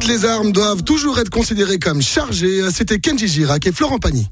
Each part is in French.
Toutes les armes doivent toujours être considérées comme chargées. C'était Kenji Girac et Florent Pagny.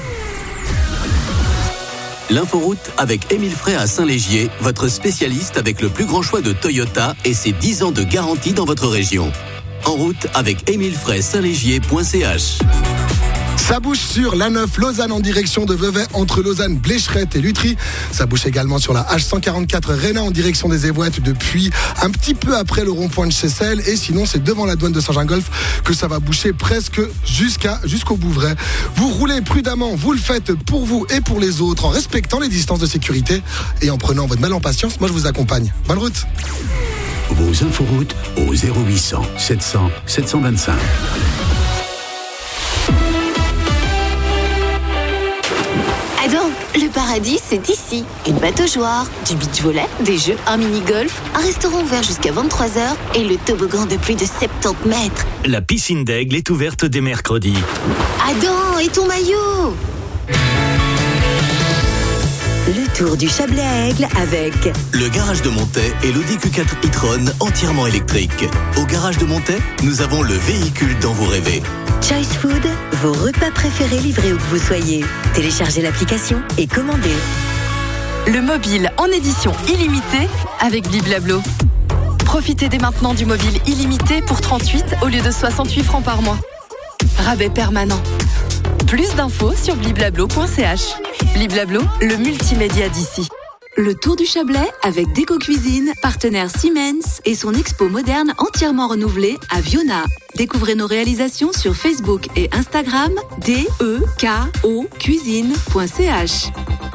L'inforoute avec Émile Frey à Saint-Légier, votre spécialiste avec le plus grand choix de Toyota et ses 10 ans de garantie dans votre région. En route avec Émile Frey, Saint-Légier.ch. Ça bouge sur l'A9 Lausanne en direction de Vevey entre Lausanne, Blécherette et Lutry. Ça bouge également sur la H144 Réna en direction des Évouettes depuis un petit peu après le rond-point de Chessel. Et sinon, c'est devant la douane de Saint-Gingolph que ça va boucher presque jusqu'au Bouvray. Vous roulez prudemment, vous le faites pour vous et pour les autres en respectant les distances de sécurité et en prenant votre mal en patience. Moi, je vous accompagne. Bonne route. Vos inforoutes au 0800 700 725. Adam, le paradis, c'est ici. Une bateau-joie, du beach volley, des jeux, un mini-golf, un restaurant ouvert jusqu'à 23h et le toboggan de plus de 70 mètres. La piscine d'Aigle est ouverte dès mercredi. Adam, et ton maillot? Le tour du Chablais à Aigle avec le garage de Montet et l'Audi Q4 e-tron entièrement électrique. Au garage de Montet, nous avons le véhicule dont vous rêvez. Choice Food, vos repas préférés livrés où que vous soyez. Téléchargez l'application et commandez. Le mobile en édition illimitée avec Bliblablo. Profitez dès maintenant du mobile illimité pour 38 au lieu de 68 francs par mois. Rabais permanent. Plus d'infos sur bliblablo.ch. Bliblablo, le multimédia d'ici. Le Tour du Chablais avec Déco Cuisine, partenaire Siemens et son expo moderne entièrement renouvelée à Viona. Découvrez nos réalisations sur Facebook et Instagram DEKO cuisine.ch.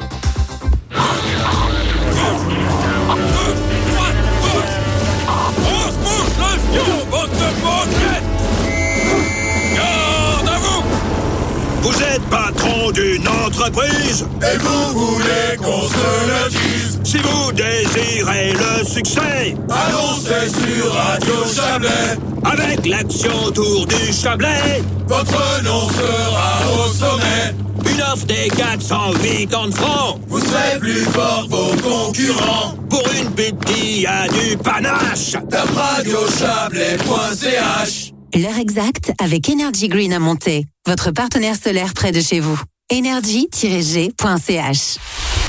Vous êtes patron d'une entreprise et vous voulez qu'on se le dise. Si vous désirez le succès, annoncez sur Radio Chablais. Avec l'action Tour du Chablais, votre nom sera au sommet. Une offre des 480 francs, vous serez plus fort que vos concurrents. Pour une pub qui a du panache, tape radiochablais.ch. L'heure exacte avec Energy Green à Monter, votre partenaire solaire près de chez vous. energy-g.ch.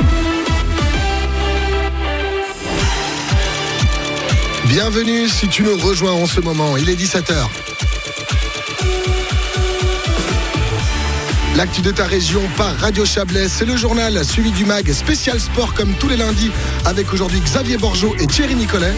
Bienvenue si tu nous rejoins en ce moment, il est 17h. L'actu de ta région par Radio Chablais, c'est le journal suivi du mag spécial sport comme tous les lundis avec aujourd'hui Xavier Borgeot et Thierry Nicolet.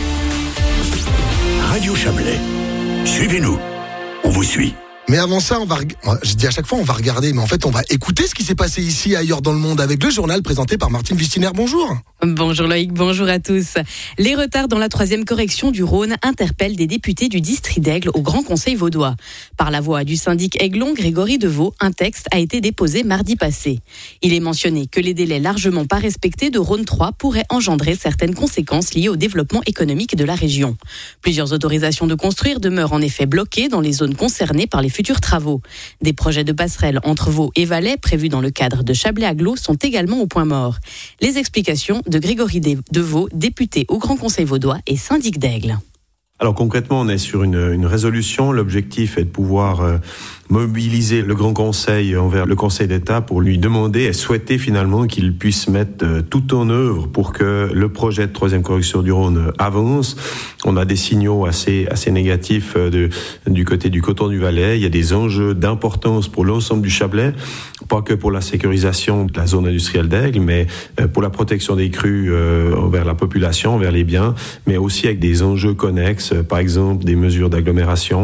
Radio Chablais, suivez-nous, on vous suit. Mais avant ça, je dis à chaque fois on va regarder, mais en fait on va écouter ce qui s'est passé ici et ailleurs dans le monde avec le journal présenté par Martine Wistiner. Bonjour. Bonjour Loïc, bonjour à tous. Les retards dans la 3e correction du Rhône interpellent des députés du district d'Aigle au Grand Conseil vaudois. Par la voix du syndic aiglon Grégory Deveau, un texte a été déposé mardi passé. Il est mentionné que les délais largement pas respectés de Rhône 3 pourraient engendrer certaines conséquences liées au développement économique de la région. Plusieurs autorisations de construire demeurent en effet bloquées dans les zones concernées par les futurs travaux. Des projets de passerelle entre Vaud et Valais prévus dans le cadre de Chablais-Agglo sont également au point mort. Les explications de Grégory Deveau, député au Grand Conseil vaudois et syndic d'Aigle. Alors concrètement, on est sur une résolution. L'objectif est de pouvoir mobiliser le Grand Conseil envers le Conseil d'État pour lui demander et souhaiter finalement qu'il puisse mettre tout en œuvre pour que le projet de 3e correction du Rhône avance. On a des signaux assez négatifs du côté du Coton du Valais. Il y a des enjeux d'importance pour l'ensemble du Chablais, pas que pour la sécurisation de la zone industrielle d'Aigle, mais pour la protection des crues envers la population, envers les biens, mais aussi avec des enjeux connexes, par exemple des mesures d'agglomération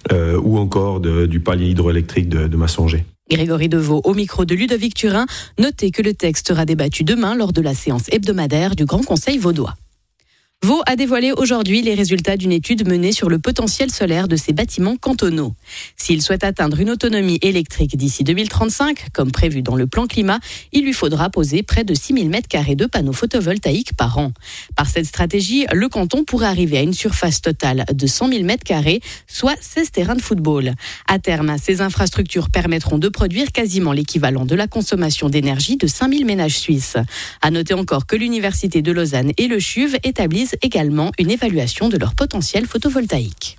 ou encore du palier hydroélectrique de Massonger. Grégory Deveau au micro de Ludovic Turin. Notez que le texte sera débattu demain lors de la séance hebdomadaire du Grand Conseil vaudois. Vaud a dévoilé aujourd'hui les résultats d'une étude menée sur le potentiel solaire de ses bâtiments cantonaux. S'il souhaite atteindre une autonomie électrique d'ici 2035, comme prévu dans le plan climat, il lui faudra poser près de 6 000 m² de panneaux photovoltaïques par an. Par cette stratégie, le canton pourrait arriver à une surface totale de 100 000 m², soit 16 terrains de football. À terme, ces infrastructures permettront de produire quasiment l'équivalent de la consommation d'énergie de 5 000 ménages suisses. À noter encore que l'Université de Lausanne et le CHUV établissent également une évaluation de leur potentiel photovoltaïque.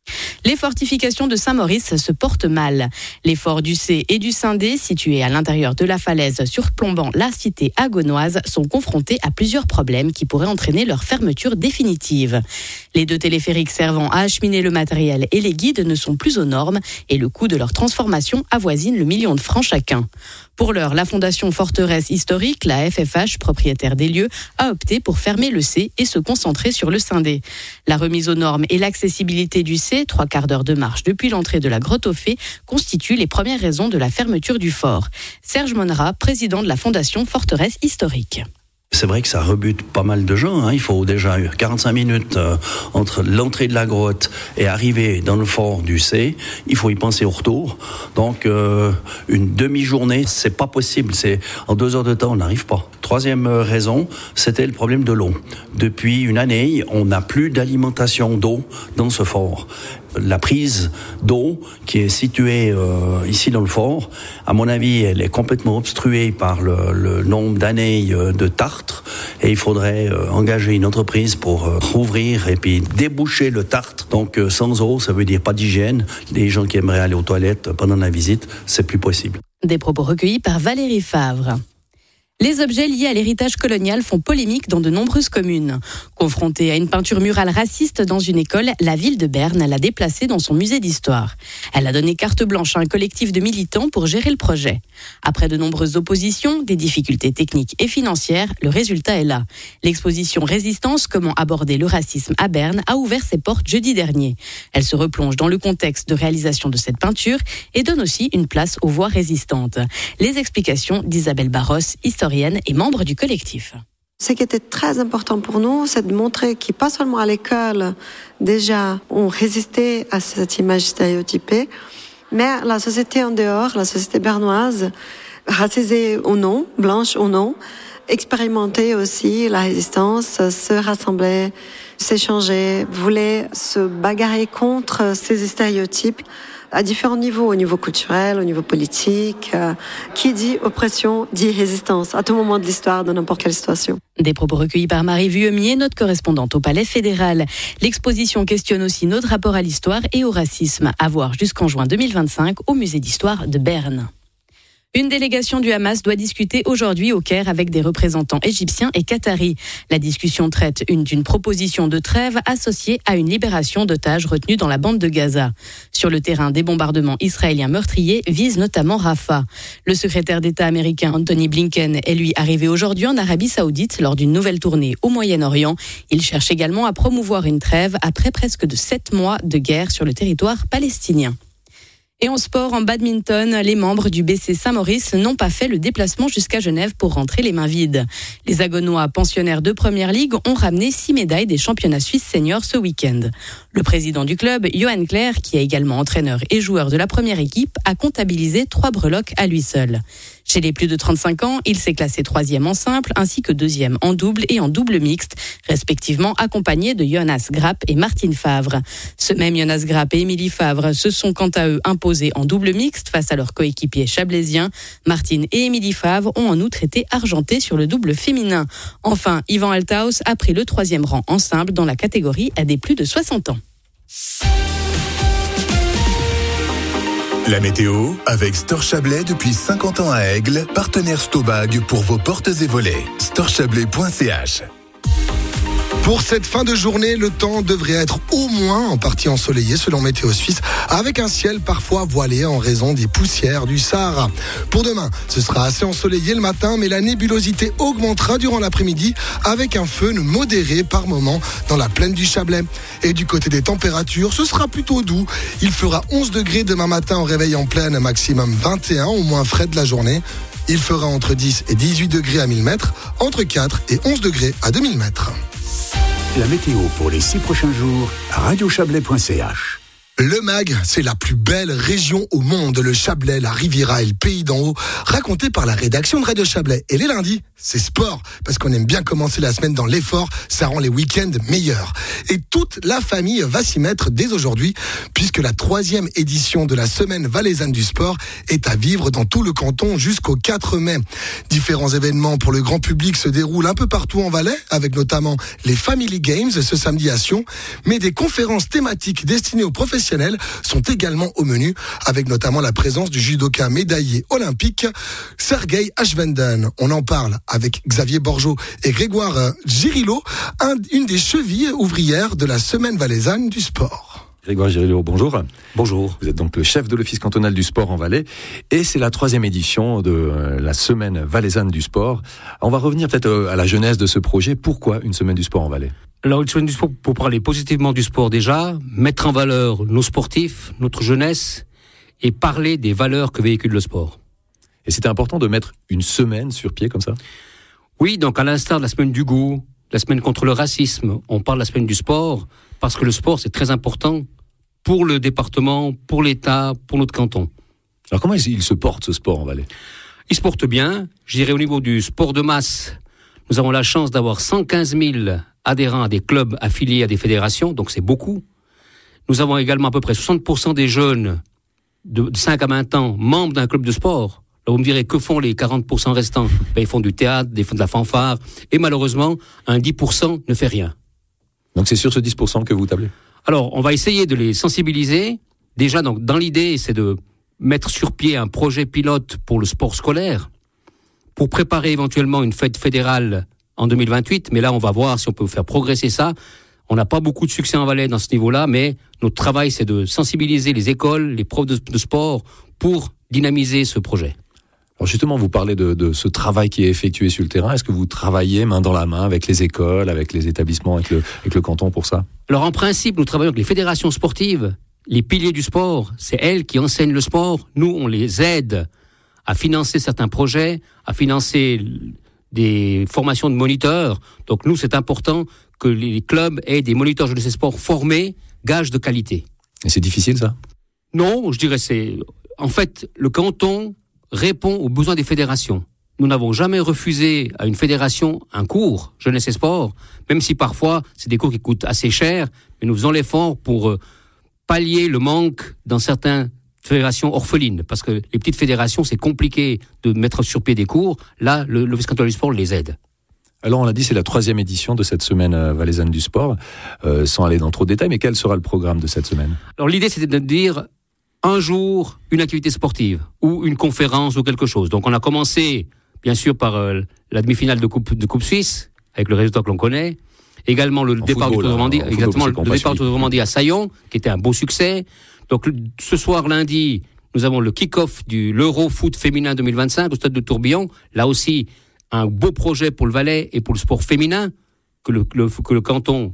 Les fortifications de Saint-Maurice se portent mal. Les forts du C et du Saint-Dé, situés à l'intérieur de la falaise surplombant la cité agonoise, sont confrontés à plusieurs problèmes qui pourraient entraîner leur fermeture définitive. Les 2 téléphériques servant à acheminer le matériel et les guides ne sont plus aux normes et le coût de leur transformation avoisine le 1 million de francs chacun. Pour l'heure, la Fondation Forteresse Historique, la FFH, propriétaire des lieux, a opté pour fermer le C et se concentrer sur le Saint-Dé. La remise aux normes et l'accessibilité du C, 3/4 d'heure de marche depuis l'entrée de la grotte aux Fées, constituent les premières raisons de la fermeture du fort. Serge Monnerat, président de la Fondation Forteresse Historique. C'est vrai que ça rebute pas mal de gens. Il faut déjà 45 minutes entre l'entrée de la grotte et arriver dans le fort du C. Il faut y penser au retour. Donc, une demi-journée, c'est pas possible. En 2 heures de temps, on n'arrive pas. Troisième raison, c'était le problème de l'eau. Depuis une année, on n'a plus d'alimentation d'eau dans ce fort. La prise d'eau qui est située ici dans le fort, à mon avis, elle est complètement obstruée par le nombre d'années de tartre, et il faudrait engager une entreprise pour rouvrir et puis déboucher le tartre. Donc sans eau, ça veut dire pas d'hygiène. Les gens qui aimeraient aller aux toilettes pendant la visite, c'est plus possible. Des propos recueillis par Valérie Favre. Les objets liés à l'héritage colonial font polémique dans de nombreuses communes. Confrontée à une peinture murale raciste dans une école, la ville de Berne l'a déplacée dans son musée d'histoire. Elle a donné carte blanche à un collectif de militants pour gérer le projet. Après de nombreuses oppositions, des difficultés techniques et financières, le résultat est là. L'exposition Résistance, comment aborder le racisme à Berne, a ouvert ses portes jeudi dernier. Elle se replonge dans le contexte de réalisation de cette peinture et donne aussi une place aux voix résistantes. Les explications d'Isabelle Barros, historienne et membre du collectif. Ce qui était très important pour nous, c'est de montrer que pas seulement à l'école, déjà, on résistait à cette image stéréotypée, mais la société en dehors, la société bernoise, racisée ou non, blanche ou non, expérimentait aussi la résistance, se rassemblait, s'échangeait, voulait se bagarrer contre ces stéréotypes à différents niveaux, au niveau culturel, au niveau politique. Qui dit oppression dit résistance à tout moment de l'histoire, dans n'importe quelle situation. Des propos recueillis par Marie Vuillemier, notre correspondante au Palais fédéral. L'exposition questionne aussi notre rapport à l'histoire et au racisme, à voir jusqu'en juin 2025 au musée d'histoire de Berne. Une délégation du Hamas doit discuter aujourd'hui au Caire avec des représentants égyptiens et qataris. La discussion traite d'une proposition de trêve associée à une libération d'otages retenus dans la bande de Gaza. Sur le terrain, des bombardements israéliens meurtriers visent notamment Rafah. Le secrétaire d'État américain Anthony Blinken est lui arrivé aujourd'hui en Arabie Saoudite lors d'une nouvelle tournée au Moyen-Orient. Il cherche également à promouvoir une trêve après presque de 7 mois de guerre sur le territoire palestinien. Et en sport, en badminton, les membres du BC Saint-Maurice n'ont pas fait le déplacement jusqu'à Genève pour rentrer les mains vides. Les Agonois, pensionnaires de Première Ligue, ont ramené 6 médailles des championnats suisses seniors ce week-end. Le président du club, Johan Claire, qui est également entraîneur et joueur de la première équipe, a comptabilisé 3 breloques à lui seul. Chez les plus de 35 ans, il s'est classé 3e en simple ainsi que 2e en double et en double mixte, respectivement accompagné de Jonas Grapp et Martine Favre. Ce même Jonas Grapp et Émilie Favre se sont quant à eux imposés en double mixte face à leurs coéquipiers chablaisiens. Martine et Émilie Favre ont en outre été argentés sur le double féminin. Enfin, Yvan Althaus a pris le 3e rang en simple dans la catégorie à des plus de 60 ans. La météo avec Store Chablais depuis 50 ans à Aigle, partenaire Stobag pour vos portes et volets. storechablais.ch. Pour cette fin de journée, le temps devrait être au moins en partie ensoleillé selon Météo Suisse, avec un ciel parfois voilé en raison des poussières du Sahara. Pour demain, ce sera assez ensoleillé le matin, mais la nébulosité augmentera durant l'après-midi avec un feuille modéré par moment dans la plaine du Chablais. Et du côté des températures, ce sera plutôt doux. Il fera 11 degrés demain matin au réveil en plaine, maximum 21, au moins frais de la journée. Il fera entre 10 et 18 degrés à 1000 mètres, entre 4 et 11 degrés à 2000 mètres. La météo pour les 6 prochains jours à radiochablais.ch. Le Mag, c'est la plus belle région au monde, le Chablais, la Riviera et le Pays d'en haut, raconté par la rédaction de Radio Chablais. Et les lundis, c'est sport, parce qu'on aime bien commencer la semaine dans l'effort, ça rend les week-ends meilleurs. Et toute la famille va s'y mettre dès aujourd'hui, puisque la 3e édition de la Semaine valaisanne du sport est à vivre dans tout le canton jusqu'au 4 mai. Différents événements pour le grand public se déroulent un peu partout en Valais, avec notamment les Family Games ce samedi à Sion, mais des conférences thématiques destinées aux professionnels sont également au menu, avec notamment la présence du judoka médaillé olympique Sergei Ashvenden. On en parle avec Xavier Borgeot et Grégoire Girillo, une des chevilles ouvrières de la Semaine valaisanne du sport. Grégoire Girillo, bonjour. Bonjour. Vous êtes donc le chef de l'Office cantonal du sport en Valais et c'est la 3e édition de la Semaine valaisanne du sport. On va revenir peut-être à la genèse de ce projet. Pourquoi une Semaine du sport en Valais ? Alors, une semaine du sport, pour parler positivement du sport déjà, mettre en valeur nos sportifs, notre jeunesse, et parler des valeurs que véhicule le sport. Et c'était important de mettre une semaine sur pied comme ça ? Oui, donc à l'instar de la semaine du goût, la semaine contre le racisme, on parle de la semaine du sport, parce que le sport c'est très important pour le département, pour l'État, pour notre canton. Alors comment il se porte ce sport en Valais ? Il se porte bien, je dirais au niveau du sport de masse, nous avons la chance d'avoir 115 000 adhérents à des clubs affiliés à des fédérations, donc c'est beaucoup. Nous avons également à peu près 60% des jeunes de 5 à 20 ans membres d'un club de sport. Là, vous me direz, que font les 40% restants ? Ils font du théâtre, ils font de la fanfare, et malheureusement, un 10% ne fait rien. Donc c'est sur ce 10% que vous tablez ? Alors, on va essayer de les sensibiliser. Déjà, donc, dans l'idée, c'est de mettre sur pied un projet pilote pour le sport scolaire, pour préparer éventuellement une fête fédérale en 2028, mais là, on va voir si on peut faire progresser ça. On n'a pas beaucoup de succès en Valais dans ce niveau-là, mais notre travail, c'est de sensibiliser les écoles, les profs de sport pour dynamiser ce projet. Alors justement, vous parlez de ce travail qui est effectué sur le terrain. Est-ce que vous travaillez main dans la main avec les écoles, avec les établissements, avec le canton pour ça ? Alors en principe, nous travaillons avec les fédérations sportives, les piliers du sport. C'est elles qui enseignent le sport. Nous, on les aide à financer certains projets, à financer des formations de moniteurs. Donc nous, c'est important que les clubs aient des moniteurs de ces sports formés, gage de qualité. Et c'est difficile, ça ? Non, je dirais c'est... En fait, le canton répond aux besoins des fédérations. Nous n'avons jamais refusé à une fédération un cours jeunesse et sport, même si parfois c'est des cours qui coûtent assez cher, mais nous faisons l'effort pour pallier le manque dans certaines fédérations orphelines, parce que les petites fédérations, c'est compliqué de mettre sur pied des cours. Là, l'Office cantonal du sport les aide. Alors on l'a dit, c'est la 3e édition de cette semaine valaisanne du sport, sans aller dans trop de détails, mais quel sera le programme de cette semaine ? Alors l'idée, c'était de dire un jour, une activité sportive, ou une conférence, ou quelque chose. Donc on a commencé, bien sûr, par la demi-finale de Coupe Suisse, avec le résultat que l'on connaît. Également le départ du Tour de Romandie, exactement, le départ du Tour de Romandie à Saillon, qui était un beau succès. Donc ce soir, lundi, nous avons le kick-off de l'Euro-Foot féminin 2025 au stade de Tourbillon. Là aussi, un beau projet pour le Valais et pour le sport féminin que le canton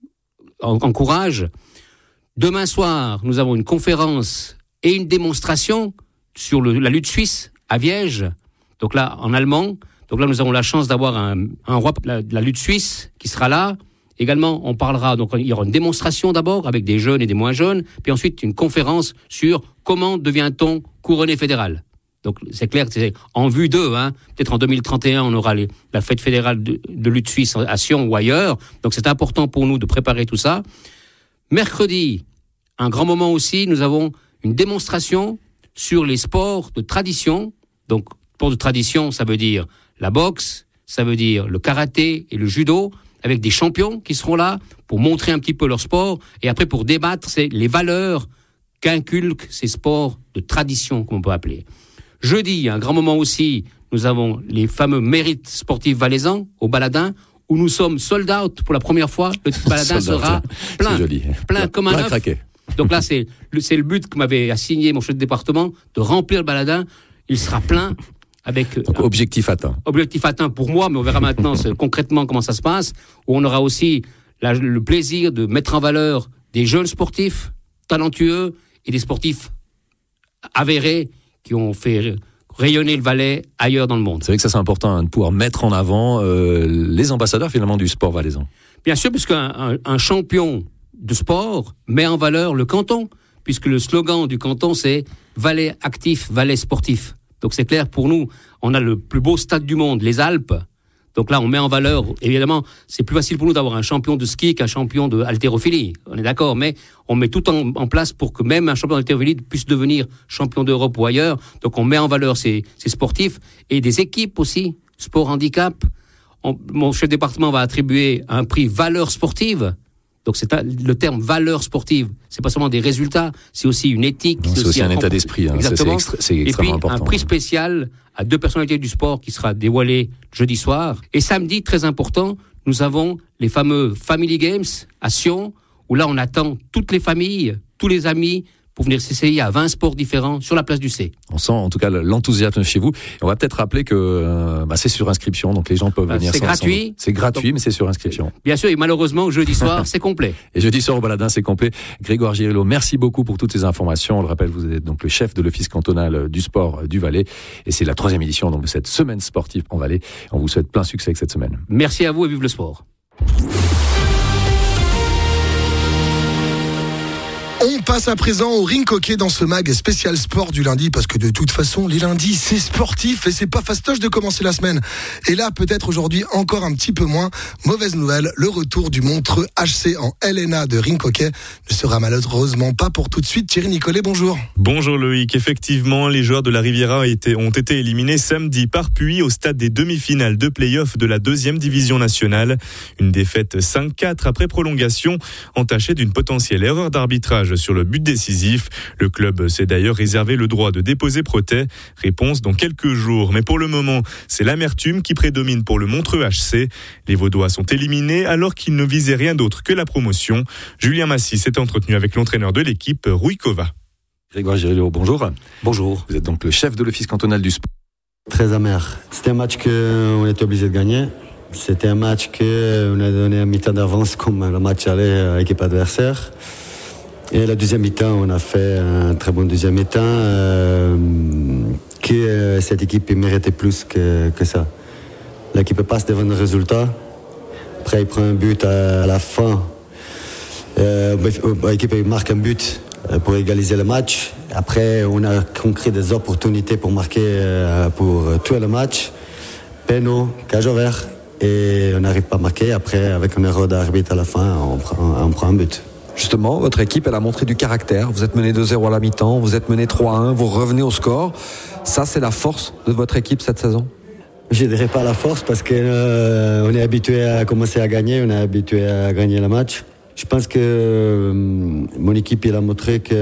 encourage. Demain soir, nous avons une conférence et une démonstration sur la lutte suisse à Viège. Donc là, en allemand. Donc là, nous avons la chance d'avoir un roi de la lutte suisse qui sera là. Également, on parlera, donc il y aura une démonstration d'abord avec des jeunes et des moins jeunes, puis ensuite une conférence sur comment devient-on couronné fédéral. Donc c'est clair que c'est en vue d'eux, peut-être en 2031 on aura la fête fédérale de lutte suisse à Sion ou ailleurs, donc c'est important pour nous de préparer tout ça. Mercredi, un grand moment aussi, nous avons une démonstration sur les sports de tradition. Donc sport de tradition, ça veut dire la boxe, ça veut dire le karaté et le judo, avec des champions qui seront là pour montrer un petit peu leur sport, et après pour débattre, c'est les valeurs qu'inculquent ces sports de tradition, comme on peut appeler. Jeudi, un grand moment aussi, nous avons les fameux mérites sportifs valaisans au Baladin, où nous sommes sold out pour la première fois. Le Baladin sera plein comme un œuf. Donc là, c'est le but que m'avait assigné mon chef de département, de remplir le Baladin. Il sera plein. Donc, objectif atteint. Objectif atteint pour moi, mais on verra maintenant concrètement comment ça se passe, où on aura aussi le plaisir de mettre en valeur des jeunes sportifs talentueux et des sportifs avérés qui ont fait rayonner le Valais ailleurs dans le monde. C'est vrai que ça c'est important de pouvoir mettre en avant les ambassadeurs finalement du sport valaisan. Bien sûr, puisqu'un champion de sport met en valeur le canton, puisque le slogan du canton, c'est « Valais actif, Valais sportif ». Donc c'est clair, pour nous, on a le plus beau stade du monde, les Alpes. Donc là, on met en valeur, évidemment, c'est plus facile pour nous d'avoir un champion de ski qu'un champion de haltérophilie. On est d'accord, mais on met tout en place pour que même un champion d'haltérophilie puisse devenir champion d'Europe ou ailleurs. Donc on met en valeur ces sportifs et des équipes aussi, sport handicap. Mon chef de département va attribuer un prix valeur sportive. Donc le terme valeur sportive, c'est pas seulement des résultats, c'est aussi une éthique. Non, c'est aussi un état d'esprit. Exactement. C'est extrêmement important. Et puis un prix spécial à 2 personnalités du sport qui sera dévoilé jeudi soir. Et samedi, très important, nous avons les fameux Family Games à Sion, où là on attend toutes les familles, tous les amis, pour venir s'essayer à 20 sports différents sur la place du C. On sent en tout cas l'enthousiasme chez vous. Et on va peut-être rappeler que c'est sur inscription, donc les gens peuvent venir. C'est gratuit. C'est gratuit, mais c'est sur inscription. Bien sûr, et malheureusement, jeudi soir, c'est complet. Et jeudi soir au Baladin, c'est complet. Grégoire Girillo, merci beaucoup pour toutes ces informations. On le rappelle, vous êtes donc le chef de l'Office cantonal du sport du Valais. Et c'est la 3e édition donc, de cette semaine sportive en Valais. On vous souhaite plein succès avec cette semaine. Merci à vous et vive le sport. On passe à présent au ring hockey dans ce mag spécial sport du lundi, parce que de toute façon, les lundis, c'est sportif et c'est pas fastoche de commencer la semaine. Et là, peut-être aujourd'hui, encore un petit peu moins. Mauvaise nouvelle, le retour du Montreux HC en LNA de ring hockey ne sera malheureusement pas pour tout de suite. Thierry Nicolet, bonjour. Bonjour Loïc. Effectivement, les joueurs de la Riviera ont été éliminés samedi par Puy au stade des demi-finales de play-off de la 2e division nationale. Une défaite 5-4 après prolongation, entachée d'une potentielle erreur d'arbitrage sur le but décisif. Le club s'est d'ailleurs réservé le droit de déposer protêt. Réponse dans quelques jours. Mais pour le moment, c'est l'amertume qui prédomine pour le Montreux HC. Les Vaudois sont éliminés alors qu'ils ne visaient rien d'autre que la promotion. Julien Massy s'est entretenu avec l'entraîneur de l'équipe, Rui Kova. Grégoire Girillo, bonjour. Bonjour. Vous êtes donc le chef de l'Office cantonal du sport. Très amer. C'était un match qu'on était obligé de gagner. C'était un match qu'on a donné un mi-temps d'avance comme le match aller à l'équipe adversaire. Et la deuxième mi-temps, on a fait un très bon deuxième mi-temps que cette équipe méritait plus que ça. L'équipe passe devant le résultat. Après, il prend un but à la fin. L'équipe marque un but pour égaliser le match. Après, on a créé des opportunités pour marquer, pour tuer le match. Pénal, cage ouverte. Et on n'arrive pas à marquer. Après, avec une erreur d'arbitre à la fin, on prend un but. Justement, votre équipe, elle a montré du caractère. Vous êtes mené 2-0 à la mi-temps, vous êtes mené 3-1, vous revenez au score. Ça, c'est la force de votre équipe cette saison? Je ne dirais pas la force parce qu'on est habitué à commencer à gagner, on est habitué à gagner le match. Je pense que mon équipe, il a montré qu'il y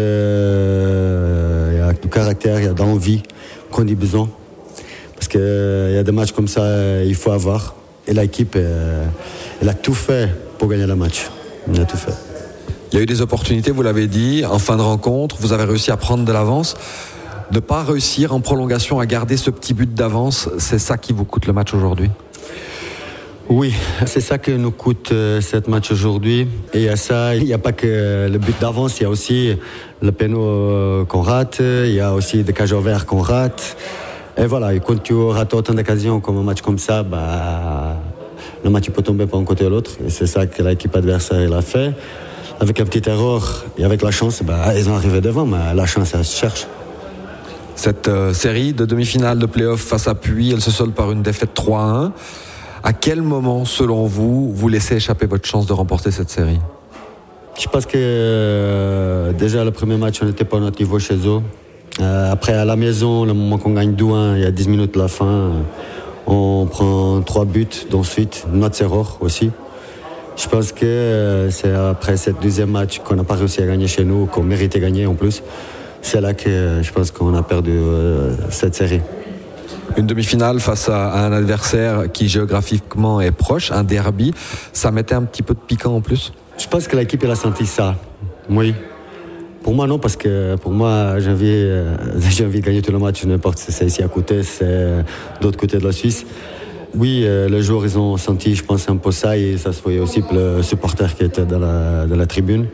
a du caractère, il y a de l'envie qu'on a besoin. Parce qu'il y a des matchs comme ça, il faut avoir. Et l'équipe, elle a tout fait pour gagner le match. Elle a tout fait. Il y a eu des opportunités, vous l'avez dit, en fin de rencontre, vous avez réussi à prendre de l'avance. De ne pas réussir en prolongation à garder ce petit but d'avance, c'est ça qui vous coûte le match aujourd'hui? Oui, c'est ça qui nous coûte ce match aujourd'hui. Et à ça, il n'y a pas que le but d'avance, il y a aussi le pénal qu'on rate, il y a aussi des cages ouvertes qu'on rate. Et voilà, et quand tu rates autant d'occasions comme un match comme ça, le match peut tomber par un côté ou l'autre. Et c'est ça que l'équipe adversaire a fait. Avec un petit erreur et avec la chance, ils ont arrivé devant, mais la chance, elle se cherche. Cette série de demi-finale de play-off face à Puy, elle se solde par une défaite 3-1. À quel moment, selon vous, vous laissez échapper votre chance de remporter cette série? Je pense que déjà le premier match, on n'était pas à notre niveau chez eux. Après, à la maison, le moment qu'on gagne 2-1, il y a 10 minutes de la fin, on prend 3 buts d'ensuite, notre erreur aussi. Je pense que c'est après ce deuxième match qu'on n'a pas réussi à gagner chez nous, qu'on méritait gagner en plus. C'est là que je pense qu'on a perdu cette série. Une demi-finale face à un adversaire qui géographiquement est proche, un derby, ça mettait un petit peu de piquant en plus? Je pense que l'équipe elle a senti ça, oui. Pour moi non, parce que pour moi j'ai envie de gagner tout le match, n'importe si c'est ici à côté, c'est de l'autre côté de la Suisse. Oui, les joueurs ils ont senti, je pense, un peu ça, et ça se voyait aussi pour le supporter qui était dans la tribune.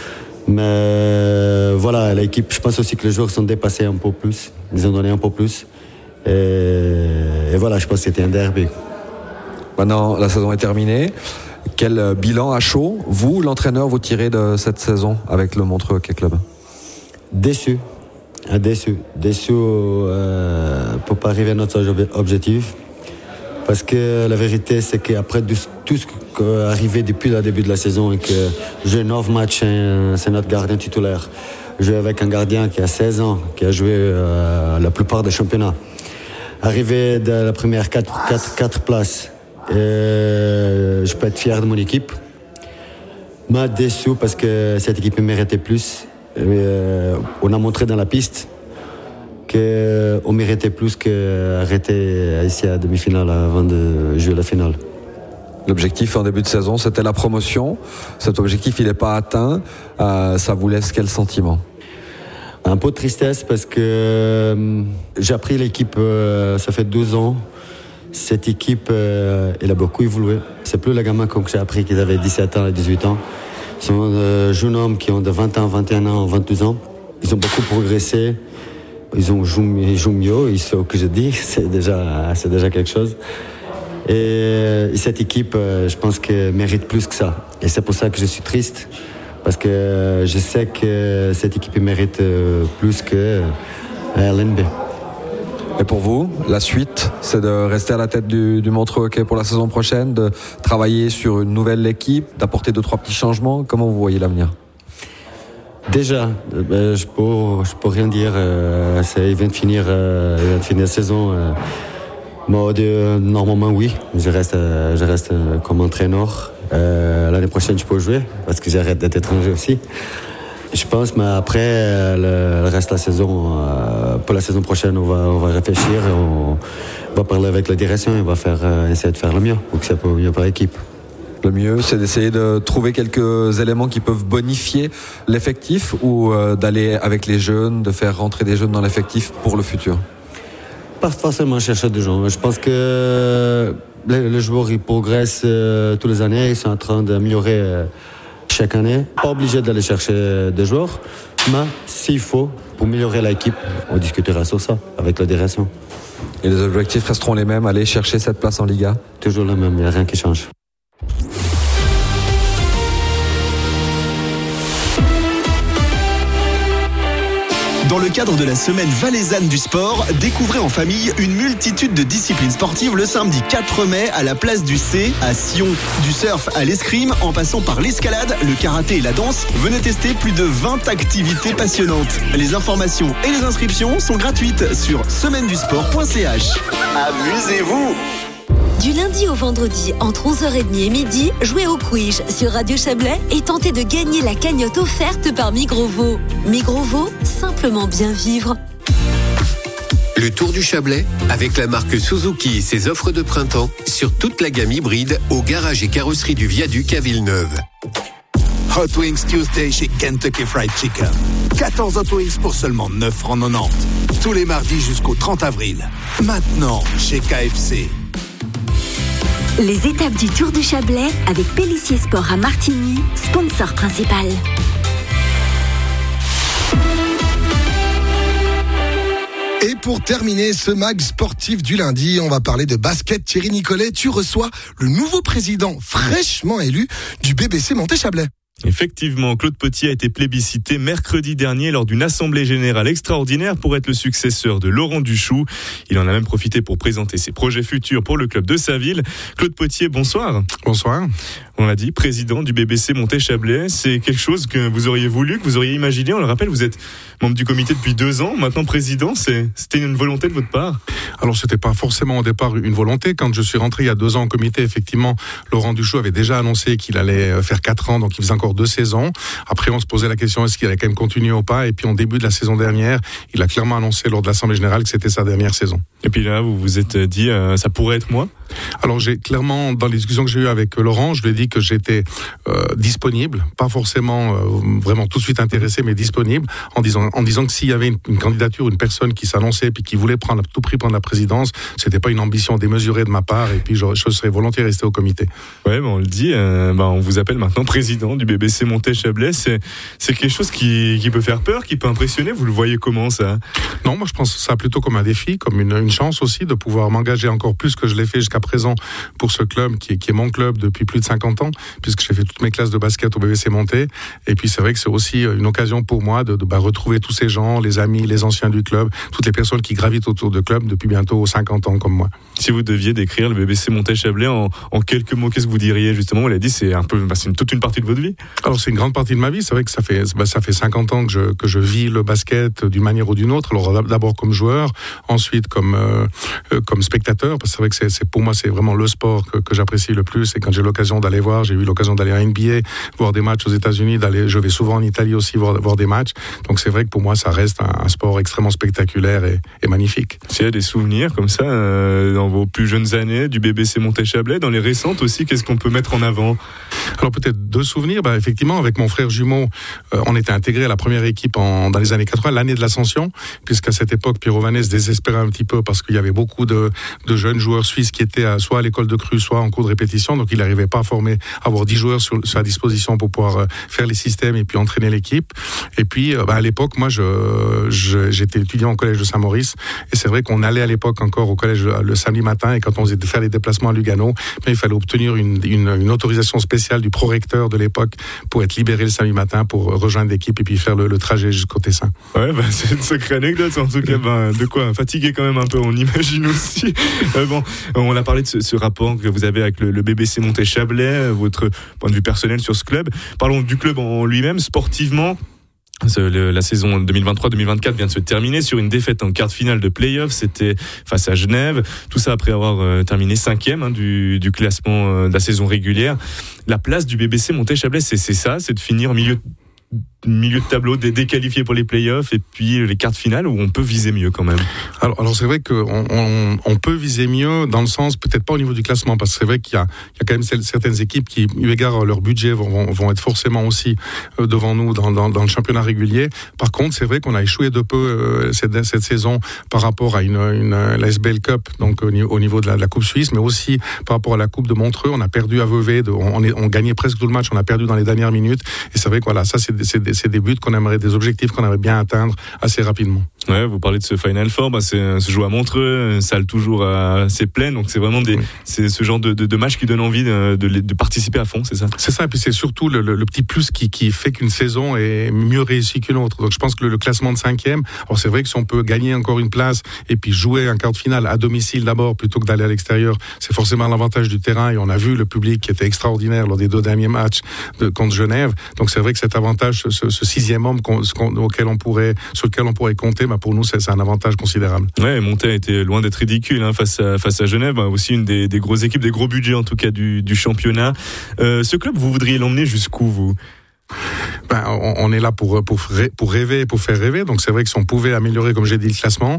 Mais voilà, l'équipe, je pense aussi que les joueurs sont dépassés un peu plus, ils ont donné un peu plus. Et voilà, je pense que c'était un derby. Maintenant, la saison est terminée. Quel bilan à chaud, vous, l'entraîneur, vous tirez de cette saison avec le Montreux Hockey Club? Déçu pour pas arriver à notre objectif. Parce que la vérité, c'est qu'après tout ce qui est arrivé depuis le début de la saison et que j'ai 9 matchs, c'est notre gardien titulaire. Je joue avec un gardien qui a 16 ans, qui a joué la plupart des championnats. Arrivé de la première 4 places, je peux être fier de mon équipe. Mais déçu parce que cette équipe méritait plus. On a montré dans la piste qu'on méritait plus qu'arrêter ici à demi-finale avant de jouer la finale. L'objectif en début de saison, c'était la promotion. Cet objectif, il n'est pas atteint. Ça vous laisse quel sentiment ? Un peu de tristesse parce que j'ai appris l'équipe, ça fait 12 ans. Cette équipe, elle a beaucoup évolué. C'est plus les gamins comme j'ai appris qu'ils avaient 17 ans et 18 ans. Ce sont de jeunes hommes qui ont de 20 ans, 21 ans, 22 ans. Ils ont beaucoup progressé. Ils jouent mieux, ils savent ce que je dis. C'est déjà quelque chose. Et cette équipe, je pense qu'elle mérite plus que ça. Et c'est pour ça que je suis triste. Parce que je sais que cette équipe mérite plus que l'NB. Et pour vous, la suite, c'est de rester à la tête du Montreux Hockey pour la saison prochaine, de travailler sur une nouvelle équipe, d'apporter 2-3 petits changements. Comment vous voyez l'avenir ? Déjà, je peux rien dire. Il vient de finir la saison. Normalement, oui. Je reste comme entraîneur. L'année prochaine, je peux jouer parce que j'arrête d'être étranger aussi. Je pense, mais après, le reste de la saison, pour la saison prochaine, on va réfléchir, on va parler avec la direction et on va essayer de faire le mieux pour que ça soit mieux pour l'équipe. Le mieux, c'est d'essayer de trouver quelques éléments qui peuvent bonifier l'effectif ou d'aller avec les jeunes, de faire rentrer des jeunes dans l'effectif pour le futur. Pas forcément chercher des gens. Je pense que les joueurs ils progressent tous les années, ils sont en train d'améliorer chaque année. Pas obligé d'aller chercher des joueurs, mais s'il faut, pour améliorer l'équipe, on discutera sur ça avec la direction. Et les objectifs resteront les mêmes, aller chercher cette place en Liga ? Toujours les mêmes, il n'y a rien qui change. Dans le cadre de la semaine valaisanne du sport, découvrez en famille une multitude de disciplines sportives le samedi 4 mai à la place du C à Sion. Du surf à l'escrime, en passant par l'escalade, le karaté et la danse, venez tester plus de 20 activités passionnantes. Les informations et les inscriptions sont gratuites sur semainedusport.ch. Amusez-vous! Du lundi au vendredi, entre 11h30 et midi, jouez au quiz sur Radio Chablais et tentez de gagner la cagnotte offerte par Migrovo. Migrovo, simplement bien vivre. Le Tour du Chablais, avec la marque Suzuki et ses offres de printemps sur toute la gamme hybride au garage et carrosserie du Viaduc à Villeneuve. Hot Wings Tuesday chez Kentucky Fried Chicken. 14 Hot Wings pour seulement 9,90 €. Tous les mardis jusqu'au 30 avril. Maintenant, chez KFC. Les étapes du Tour du Chablais avec Pélissier Sport à Martigny, sponsor principal. Et pour terminer ce mag sportif du lundi, on va parler de basket. Thierry Nicolet, tu reçois le nouveau président fraîchement élu du BBC Monté-Chablais. Effectivement, Claude Potier a été plébiscité mercredi dernier lors d'une assemblée générale extraordinaire pour être le successeur de Laurent Duchoux. Il en a même profité pour présenter ses projets futurs pour le club de sa ville. Claude Potier, bonsoir. Bonsoir. On l'a dit, président du BBC Monté-Chablais. C'est quelque chose que vous auriez voulu, que vous auriez imaginé. On le rappelle, vous êtes membre du comité depuis 2 ans. Maintenant président, c'était une volonté de votre part? Alors, c'était pas forcément au départ une volonté. Quand je suis rentré il y a 2 ans au comité, effectivement, Laurent Duchoux avait déjà annoncé qu'il allait faire 4 ans, donc il faisait encore 2 saisons. Après, on se posait la question, est-ce qu'il allait quand même continuer ou pas? Et puis, en début de la saison dernière, il a clairement annoncé lors de l'Assemblée Générale que c'était sa dernière saison. Et puis là, vous vous êtes dit, ça pourrait être moi? Alors, j'ai clairement, dans les discussions que j'ai eues avec Laurent, je lui ai dit que j'étais disponible, pas forcément vraiment tout de suite intéressé, mais disponible, en disant que s'il y avait une candidature, une personne qui s'annonçait puis qui voulait à tout prix prendre la présidence, c'était pas une ambition démesurée de ma part, et puis je serais volontiers resté au comité. Ouais, on le dit, on vous appelle maintenant président du BBC Monté-Chablais. C'est quelque chose qui peut faire peur, qui peut impressionner. Vous le voyez comment, ça? Non, moi je pense ça plutôt comme un défi, comme une chance aussi de pouvoir m'engager encore plus que je l'ai fait jusqu'à présent pour ce club qui est mon club depuis plus de 50 50 ans, puisque j'ai fait toutes mes classes de basket au BBC Monté. Et puis c'est vrai que c'est aussi une occasion pour moi de retrouver tous ces gens, les amis, les anciens du club, toutes les personnes qui gravitent autour du club depuis bientôt 50 ans comme moi. Si vous deviez décrire le BBC Montet-Chablais en quelques mots, qu'est-ce que vous diriez justement? On l'a dit, c'est un peu, c'est toute une partie de votre vie. Alors c'est une grande partie de ma vie. C'est vrai que ça fait 50 ans que je vis le basket d'une manière ou d'une autre. Alors d'abord comme joueur, ensuite comme spectateur, parce que c'est vrai que pour moi c'est vraiment le sport que j'apprécie le plus. Et quand j'ai l'occasion d'aller voir, j'ai eu l'occasion d'aller à NBA, voir des matchs aux États-Unis, je vais souvent en Italie aussi voir des matchs. Donc c'est vrai que pour moi ça reste un sport extrêmement spectaculaire et magnifique. S'il y a des souvenirs comme ça dans vos plus jeunes années du BBC Montet-Chablais, dans les récentes aussi, qu'est-ce qu'on peut mettre en avant? Alors peut-être deux souvenirs. Effectivement, avec mon frère jumeau, on était intégré à la première équipe dans les années 80, l'année de l'ascension, puisqu'à cette époque, Pierre Ovanès désespérait un petit peu parce qu'il y avait beaucoup de jeunes joueurs suisses qui étaient soit à l'école de Cru, soit en cours de répétition, donc il n'arrivait pas à avoir 10 joueurs sur sa disposition pour pouvoir faire les systèmes et puis entraîner l'équipe. Et puis, à l'époque, moi, j'étais étudiant au collège de Saint-Maurice, et c'est vrai qu'on allait à l'époque encore au collège le samedi matin, et quand on faisait faire les déplacements à Lugano, il fallait obtenir une autorisation spéciale du prorecteur de l'époque pour être libéré le samedi matin pour rejoindre l'équipe et puis faire le trajet jusqu'au Tessin. Ouais, c'est une sacrée anecdote en tout cas. De quoi fatiguer quand même un peu, on imagine aussi. On a parlé de ce rapport que vous avez avec le BBC Montet-Chablais, votre point de vue personnel sur ce club. Parlons du club en lui-même, sportivement. La saison 2023-2024 vient de se terminer sur une défaite en quart de finale de play-off. C'était face à Genève. Tout ça après avoir terminé 5e du classement de la saison régulière. La place du BBC Montet-Chablais, c'est ça, c'est de finir au milieu de tableau, déqualifié pour les playoffs et puis les quarts de finale où on peut viser mieux quand même. Alors c'est vrai qu'on peut viser mieux dans le sens, peut-être pas au niveau du classement, parce que c'est vrai qu'il y a quand même certaines équipes qui, eu égard à leur budget, vont être forcément aussi devant nous dans le championnat régulier. Par contre, c'est vrai qu'on a échoué de peu cette saison par rapport à la SBL Cup, donc au niveau de la Coupe Suisse, mais aussi par rapport à la Coupe de Montreux. On a perdu à Vevey, on gagnait presque tout le match, on a perdu dans les dernières minutes, et c'est vrai que ça c'est des buts des objectifs qu'on aimerait bien atteindre assez rapidement. Ouais, vous parlez de ce Final Four, c'est se joue à Montreux, salle toujours assez pleine, donc c'est vraiment c'est ce genre de match qui donne envie de participer à fond, c'est ça? C'est ça, et puis c'est surtout le petit plus qui fait qu'une saison est mieux réussie qu'une autre. Donc je pense que le classement de 5e, alors c'est vrai que si on peut gagner encore une place et puis jouer un quart de finale à domicile d'abord plutôt que d'aller à l'extérieur, c'est forcément l'avantage du terrain, et on a vu le public qui était extraordinaire lors des 2 derniers matchs contre Genève. Donc c'est vrai que cet avantage, ce 6e homme sur lequel on pourrait compter, pour nous c'est un avantage considérable. Ouais, Montet a été loin d'être ridicule face à Genève, aussi une des grosses équipes, des gros budgets en tout cas du championnat. Ce club, vous voudriez l'emmener jusqu'où, vous? On est là pour rêver, pour faire rêver. Donc c'est vrai que si on pouvait améliorer, comme j'ai dit, le classement,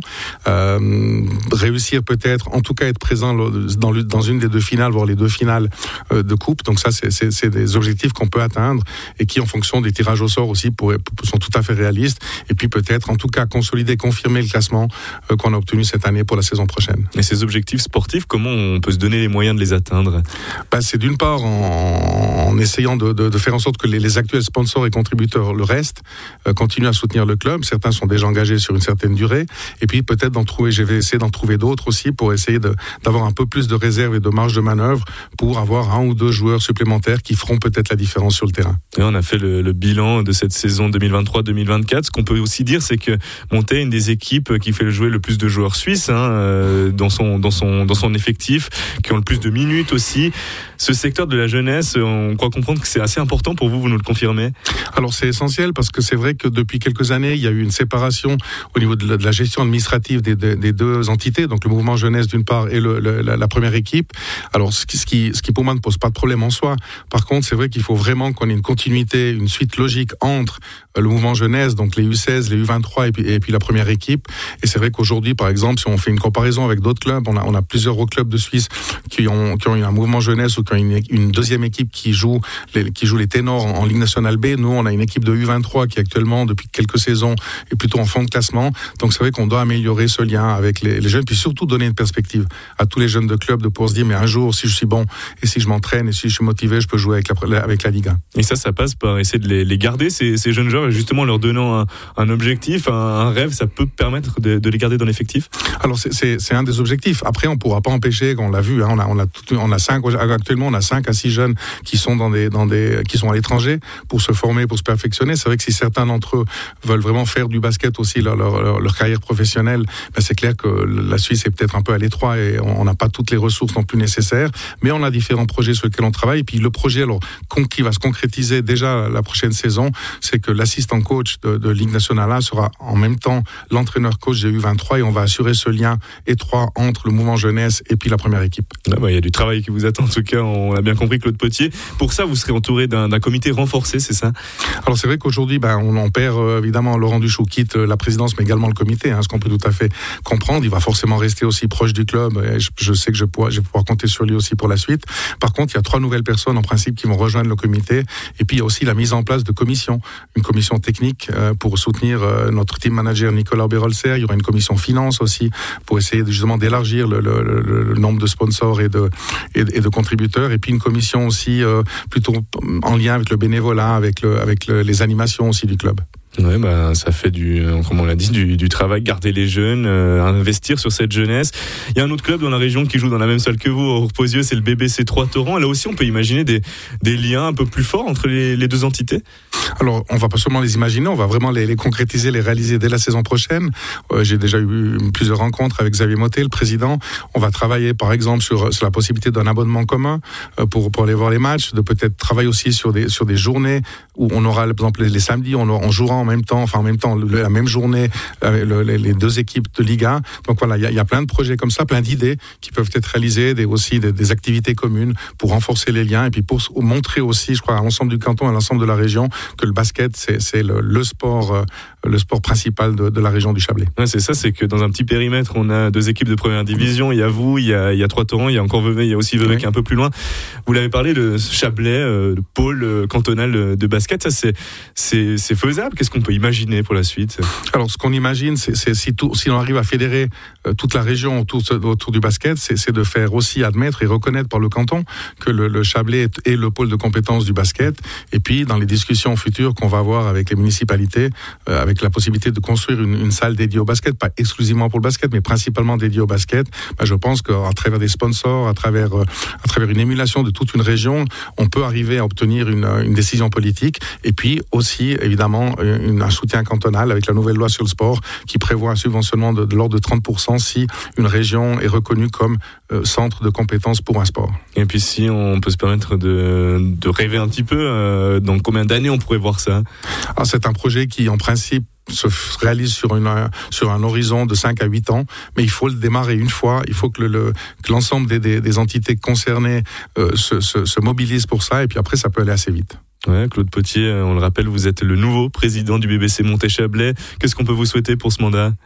réussir peut-être, en tout cas être présent dans une des 2 finales, voire les 2 finales de coupe. Donc ça, c'est des objectifs qu'on peut atteindre et qui, en fonction des tirages au sort aussi, sont tout à fait réalistes. Et puis peut-être, en tout cas, consolider, confirmer le classement qu'on a obtenu cette année pour la saison prochaine. Et ces objectifs sportifs, comment on peut se donner les moyens de les atteindre? C'est d'une part en essayant de faire en sorte que les actuels sponsors et contributeurs, le reste, continuent à soutenir le club. Certains sont déjà engagés sur une certaine durée. Et puis peut-être je vais essayer d'en trouver d'autres aussi pour essayer d'avoir un peu plus de réserve et de marge de manœuvre pour avoir 1 ou 2 joueurs supplémentaires qui feront peut-être la différence sur le terrain. Et on a fait le bilan de cette saison 2023-2024. Ce qu'on peut aussi dire, c'est que Montet est une des équipes qui fait jouer le plus de joueurs suisses dans son effectif, qui ont le plus de minutes aussi. Ce secteur de la jeunesse, on croit comprendre que c'est assez important pour vous, vous nous le confirmez? Alors c'est essentiel parce que c'est vrai que depuis quelques années, il y a eu une séparation au niveau de la gestion administrative des 2 entités, donc le mouvement jeunesse d'une part et la première équipe. Alors ce qui pour moi ne pose pas de problème en soi. Par contre, c'est vrai qu'il faut vraiment qu'on ait une continuité, une suite logique entre le mouvement jeunesse, donc les U16, les U23 et puis la première équipe. Et c'est vrai qu'aujourd'hui, par exemple, si on fait une comparaison avec d'autres clubs, on a plusieurs clubs de Suisse qui ont eu un mouvement jeunesse ou qui ont une 2e équipe qui joue les ténors en Ligue nationale B. Nous, on a une équipe de U23 qui actuellement, depuis quelques saisons, est plutôt en fond de classement. Donc c'est vrai qu'on doit améliorer ce lien avec les jeunes, puis surtout donner une perspective à tous les jeunes de club pour se dire, mais un jour, si je suis bon et si je m'entraîne et si je suis motivé, je peux jouer avec la Ligue 1. Et ça passe par essayer de les garder, ces jeunes joueurs, joueurs, justement leur donnant un objectif, un rêve, ça peut permettre de les garder dans l'effectif? Alors c'est un des objectifs. Après, on pourra pas empêcher, on l'a vu, hein, on a 5 actuellement, on a 5 à 6 jeunes qui sont qui sont à l'étranger pour se former, pour se perfectionner. C'est vrai que si certains d'entre eux veulent vraiment faire du basket aussi leur carrière professionnelle, ben c'est clair que la Suisse est peut-être un peu à l'étroit et on n'a pas toutes les ressources non plus nécessaires. Mais on a différents projets sur lesquels on travaille. Et puis le projet, qui va se concrétiser déjà la prochaine saison, c'est que l'assistant coach de Ligue nationale A sera en même temps l'entraîneur coach des U23 et on va assurer ce lien étroit entre le mouvement jeunesse et puis la première équipe. Il y a du travail qui vous attend, en tout cas, on a bien compris, Claude Potier. Pour ça, vous serez entouré d'un comité renforcé, c'est ça? Alors c'est vrai qu'aujourd'hui, on perd évidemment Laurent Duchou quitte la présidence, mais également le comité, ce qu'on peut tout à fait comprendre. Il va forcément rester aussi proche du club et je sais que je vais pouvoir compter sur lui aussi pour la suite. Par contre, il y a 3 nouvelles personnes en principe qui vont rejoindre le comité et puis il y a aussi la mise en place de commissions, une commission technique pour soutenir notre team manager Nicolas Berolser. Il y aura une commission finance aussi pour essayer justement d'élargir le nombre de sponsors et de contributeurs, et puis une commission aussi plutôt en lien avec le bénévolat, avec les animations aussi du club. Ouais, ça fait comme on l'a dit, du travail, garder les jeunes, investir sur cette jeunesse. Il y a un autre club dans la région qui joue dans la même salle que vous, au Reposieux, c'est le BBC Troyes-Torrents. Là aussi, on peut imaginer des liens un peu plus forts entre les deux entités. Alors, on va pas seulement les imaginer, on va vraiment les concrétiser, les réaliser dès la saison prochaine. J'ai déjà eu plusieurs rencontres avec Xavier Mottet, le président. On va travailler, par exemple, sur la possibilité d'un abonnement commun pour aller voir les matchs, de peut-être travailler aussi sur des journées où on aura, par exemple, les samedis, on jouera en même temps, la même journée, les 2 équipes de Ligue 1. Donc voilà, il y a plein de projets comme ça, plein d'idées qui peuvent être réalisées, aussi des activités communes pour renforcer les liens et puis pour montrer aussi, je crois, à l'ensemble du canton, à l'ensemble de la région, que le basket, c'est le sport principal de la région du Chablais. Ouais, c'est ça, c'est que dans un petit périmètre, on a 2 équipes de première division. Il y a vous, il y a Troyes-Torrents, il y a encore Vevey, il y a aussi Vevey qui est un peu plus loin. Vous l'avez parlé, le Chablais, le pôle cantonal de basket, ça c'est faisable. Qu'est-ce qu'on peut imaginer pour la suite? Alors, ce qu'on imagine, c'est si on arrive à fédérer toute la région autour du basket, c'est de faire aussi admettre et reconnaître par le canton que le Chablais est le pôle de compétences du basket. Et puis, dans les discussions futures qu'on va avoir avec les municipalités, avec la possibilité de construire une salle dédiée au basket, pas exclusivement pour le basket, mais principalement dédiée au basket, je pense qu'à travers des sponsors, à travers une émulation de toute une région, on peut arriver à obtenir une décision politique. Et puis aussi, évidemment, un soutien cantonal avec la nouvelle loi sur le sport qui prévoit un subventionnement de l'ordre de 30% si une région est reconnue comme centre de compétences pour un sport. Et puis si on peut se permettre de rêver un petit peu, dans combien d'années on pourrait voir ça? C'est un projet qui, en principe, se réalise sur un horizon de 5 à 8 ans, mais il faut le démarrer une fois, il faut que l'ensemble des entités concernées se mobilisent pour ça, et puis après ça peut aller assez vite. Ouais, Claude Potier, on le rappelle, vous êtes le nouveau président du BBC Montet-Chablais. Qu'est-ce qu'on peut vous souhaiter pour ce mandat?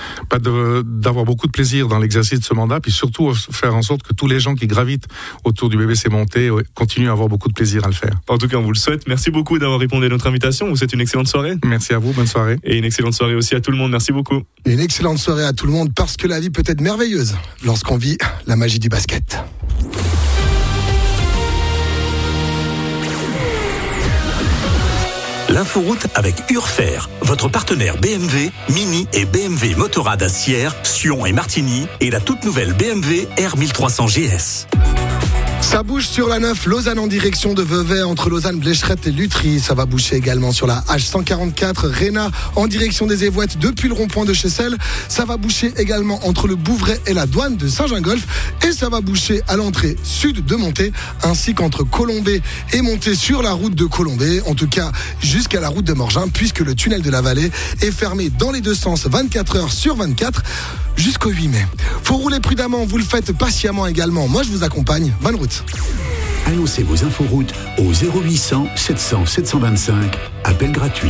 D'avoir beaucoup de plaisir dans l'exercice de ce mandat, puis surtout faire en sorte que tous les gens qui gravitent autour du BBC Montet continuent à avoir beaucoup de plaisir à le faire. En tout cas, on vous le souhaite. Merci beaucoup d'avoir répondu à notre invitation. Vous souhaite une excellente soirée. Merci à vous, bonne soirée. Et une excellente soirée aussi à tout le monde. Merci beaucoup. Une excellente soirée à tout le monde, parce que la vie peut être merveilleuse lorsqu'on vit la magie du basket. L'inforoute avec Urfer, votre partenaire BMW, Mini et BMW Motorrad à Sierre, Sion et Martigny, et la toute nouvelle BMW R1300 GS. Ça bouge sur la 9, Lausanne en direction de Vevey, entre Lausanne, Blécherette et Lutry. Ça va bouger également sur la H144, Réna en direction des Évouettes depuis le rond-point de Chessel. Ça va boucher également entre le Bouvray et la douane de Saint-Gingolf. Et ça va boucher à l'entrée sud de Montet, ainsi qu'entre Colombey et Montet sur la route de Colombey. En tout cas, jusqu'à la route de Morgin, puisque le tunnel de la vallée est fermé dans les deux sens 24 heures sur 24 jusqu'au 8 mai. Faut rouler prudemment, vous le faites patiemment également. Moi, je vous accompagne. Bonne route. Annoncez vos inforoutes au 0800 700 725. Appel gratuit.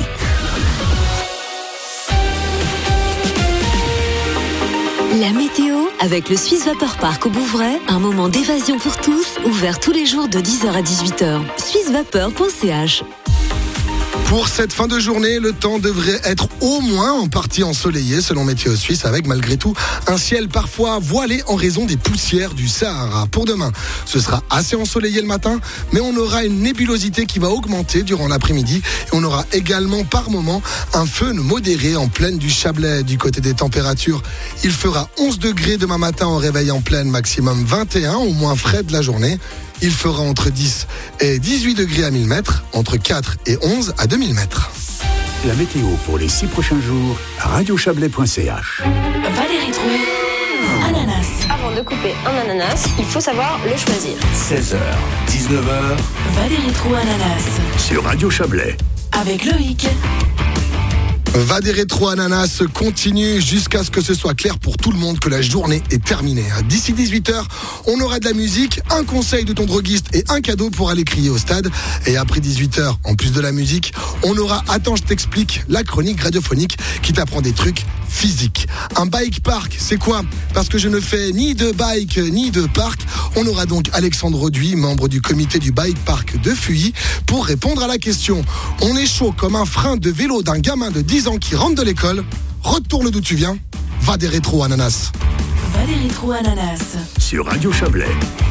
La météo avec le Swiss Vapeur Park au Bouvray, un moment d'évasion pour tous, ouvert tous les jours de 10h à 18h. swissvapeur.ch Pour cette fin de journée, le temps devrait être au moins en partie ensoleillé selon Météo Suisse, avec malgré tout un ciel parfois voilé en raison des poussières du Sahara. Pour demain, ce sera assez ensoleillé le matin, mais on aura une nébulosité qui va augmenter durant l'après-midi et on aura également par moment un feu modéré en plaine du Chablais. Du côté des températures, il fera 11 degrés demain matin au réveil en plaine, maximum 21, au moins frais de la journée. Il fera entre 10 et 18 degrés à 1000 mètres, entre 4 et 11 à 2000 mètres. La météo pour les 6 prochains jours, radiochablais.ch. Valérie Drouet, ananas. Avant de couper un ananas, il faut savoir le choisir. 16h, 19h. Valérie Drouet, ananas. Sur Radio Chablais. Avec Loïc. Va des rétro ananas continue jusqu'à ce que ce soit clair pour tout le monde que la journée est terminée. D'ici 18h, on aura de la musique, un conseil de ton droguiste et un cadeau pour aller crier au stade. Et après 18h, en plus de la musique, on aura Attends, je t'explique, la chronique radiophonique qui t'apprend des trucs physiques. Un bike park, c'est quoi? Parce que je ne fais ni de bike ni de parc. On aura donc Alexandre Auduit, membre du comité du bike park de Fuy, pour répondre à la question. On est chaud comme un frein de vélo d'un gamin de 10 ans qui rentre de l'école. Retourne d'où tu viens. Va des rétro ananas. Va des rétro ananas. Sur Radio Chablais.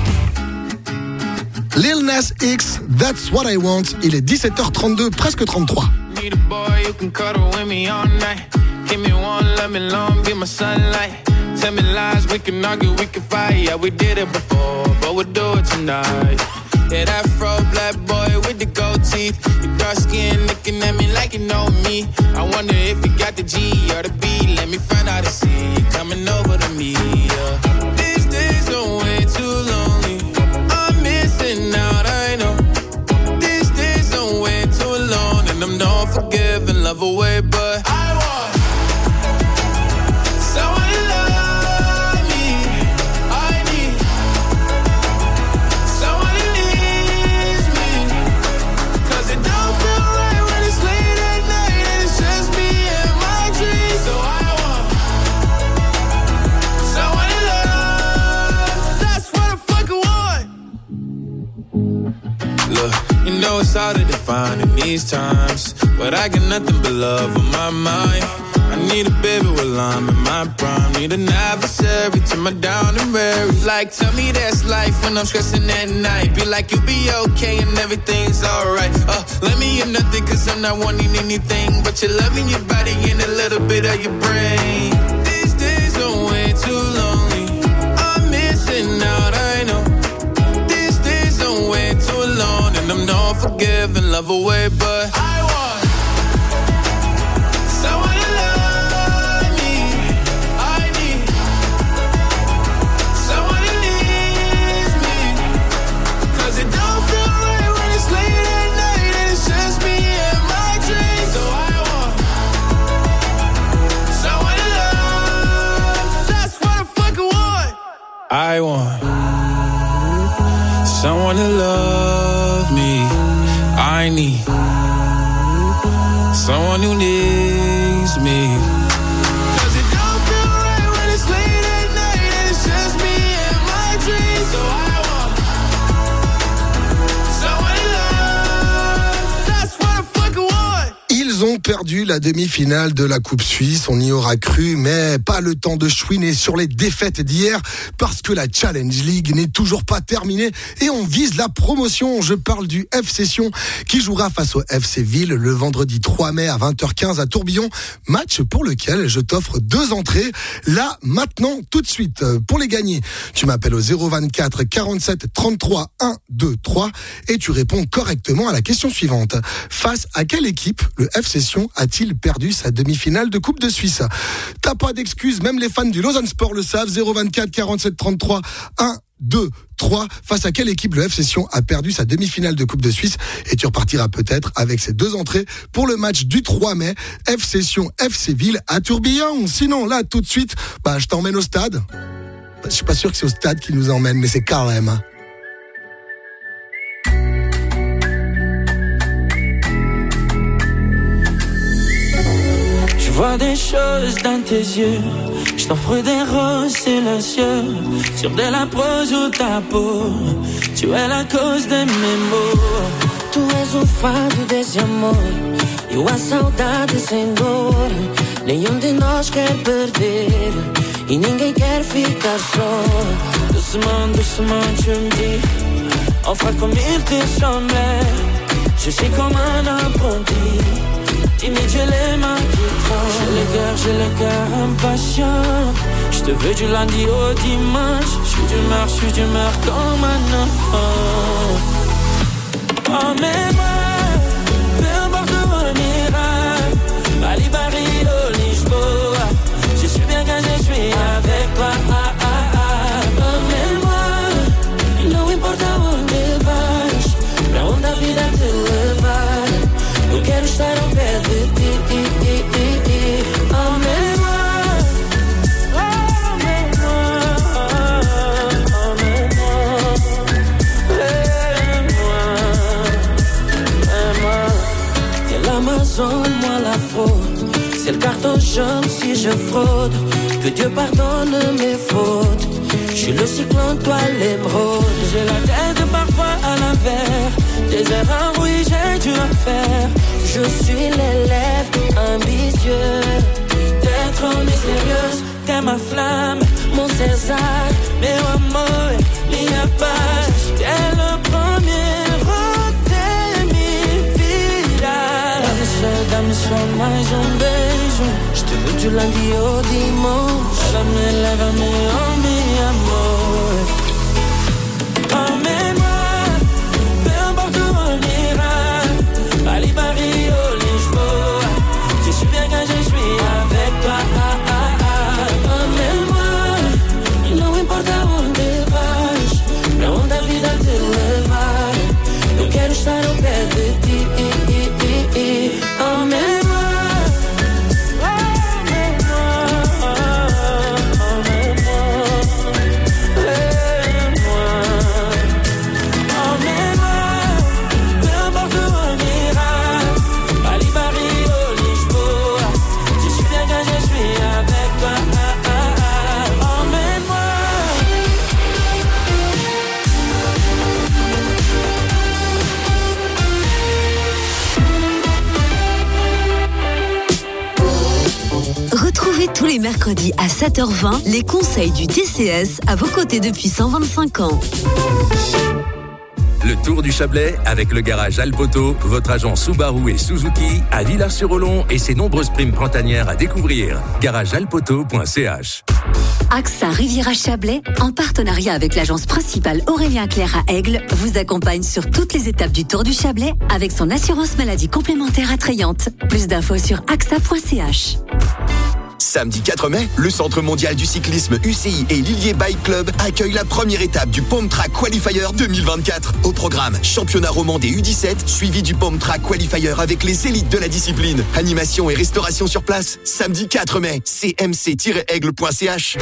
Lil Nas X, That's What I Want. Il est 17h32, presque 33. Need a boy who can cuddle with me all night. Give me one, let me long, be my sunlight. Tell me lies, we can argue, we can fight. Yeah, we did it before, but we'll do it tonight. Yeah, that fro black boy with the gold teeth. Your dark skin looking at me like you know me. I wonder if you got the G or the B. Let me find out and see you coming over to me. Yeah. These days are way too lonely. I'm missing out, I know. These days are way too alone. And I'm not forgiving, love away, but I want someone to love me. I need someone who needs me. Cause it don't feel right when it's late at night and it's just me and my dreams. So I want someone to love. That's what I fucking want. Look, you know it's hard to define in these times, but I got nothing but love on my mind. I need a baby while I'm in my prime. Need an adversary to my down and weary. Like, tell me that's life when I'm stressing at night. Be like, you'll be okay and everything's alright. Let me in nothing cause I'm not wanting anything but your love in your body and a little bit of your brain. These days are way too lonely. I'm missing out, I know. These days are way too alone. And I'm not forgiving, love away, but I want someone to love me. I need someone who needs me. Cause it don't feel right when it's late at night and it's just me and my dreams. So I want someone to love. That's what I fucking want. I want someone to love me. I need someone who needs me. Cause it don't feel right when it's late at night and it's just me and my dreams. So I want someone to love. That's what I fucking want. Ils ont perdu la demi-finale de la Coupe Suisse, on y aura cru, mais pas le temps de chouiner sur les défaites d'hier, parce que la Challenge League n'est toujours pas terminée et on vise la promotion. Je parle du FC Sion qui jouera face au FC Ville le vendredi 3 mai à 20h15 à Tourbillon, match pour lequel je t'offre 2 entrées, là, maintenant, tout de suite. Pour les gagner, tu m'appelles au 024 47 33 1 2 3 et tu réponds correctement à la question suivante. Face à quelle équipe le FC Sion a-t-il perdu sa demi-finale de Coupe de Suisse? T'as pas d'excuses, même les fans du Lausanne Sport le savent. 024 47 33 1 2 3. Face à quelle équipe le FC Sion a perdu sa demi-finale de Coupe de Suisse? Et tu repartiras peut-être avec ces 2 entrées pour le match du 3 mai, FC Sion, FC Ville à Tourbillon. Sinon, là, tout de suite, je t'emmène au stade. Je suis pas sûr que c'est au stade qui nous emmène, mais c'est quand même. Je vois des choses dans tes yeux. Je t'offre des roses silencieux sur de la prose ou ta peau. Tu es la cause de mes maux. Tu és o fado desse amor. E a saudade sem dor, nenhum de nós quer perder. E ninguém quer ficar só. Doucement, tu me dis, enfin comme il te semblait. Je sais comme un apprenti, timide, j'ai les mains qui tremblent. J'ai le cœur impatient. Je te veux du lundi au dimanche. Je suis d'humeur comme un enfant. Emmène-moi, peu importe où on ira. Bali, Barrio, Lisboa. Je suis bien quand je suis avec toi. Emmène-moi, não importa onde vais, pra onde a vida te levar. Eu quero estar ao pé de ti. Emmène-moi. L'Amazone, moi la fraude. C'est le carton jaune si je fraude. Que Dieu pardonne mes fautes. Je suis le cyclone, toi l'émeraude. J'ai la tête parfois à l'envers. Des erreurs, oui, j'ai dû en faire. Je suis l'élève ambitieux. T'es trop mystérieuse, t'es ma flamme, mon César. Meu amor, minha paz. T'es le premier. Dá-me só mais beijo. Je te veux du lundi au dimanche. Lève-me, oh mi amor. Emmène-moi, peu importe où on ira. Bali, Barrio, Lisboa. Je suis bien quand je suis avec toi. Emmène-moi, não importa onde vais, pra onde a vida te levar. Eu quero estar ao pé de ti. Tous les mercredis à 7h20, les conseils du TCS à vos côtés depuis 125 ans. Le Tour du Chablais avec le garage Alpoto, votre agent Subaru et Suzuki à Villars-sur-Olon et ses nombreuses primes printanières à découvrir. garagealpoto.ch. AXA Riviera Chablais, en partenariat avec l'agence principale Aurélien Clerc à Aigle, vous accompagne sur toutes les étapes du Tour du Chablais avec son assurance maladie complémentaire attrayante. Plus d'infos sur axa.ch. Samedi 4 mai, le Centre mondial du cyclisme UCI et Lillier Bike Club accueillent la première étape du Pom Track Qualifier 2024. Au programme, championnat roman des U17, suivi du Pom Track Qualifier avec les élites de la discipline. Animation et restauration sur place, samedi 4 mai, cmc-aigle.ch.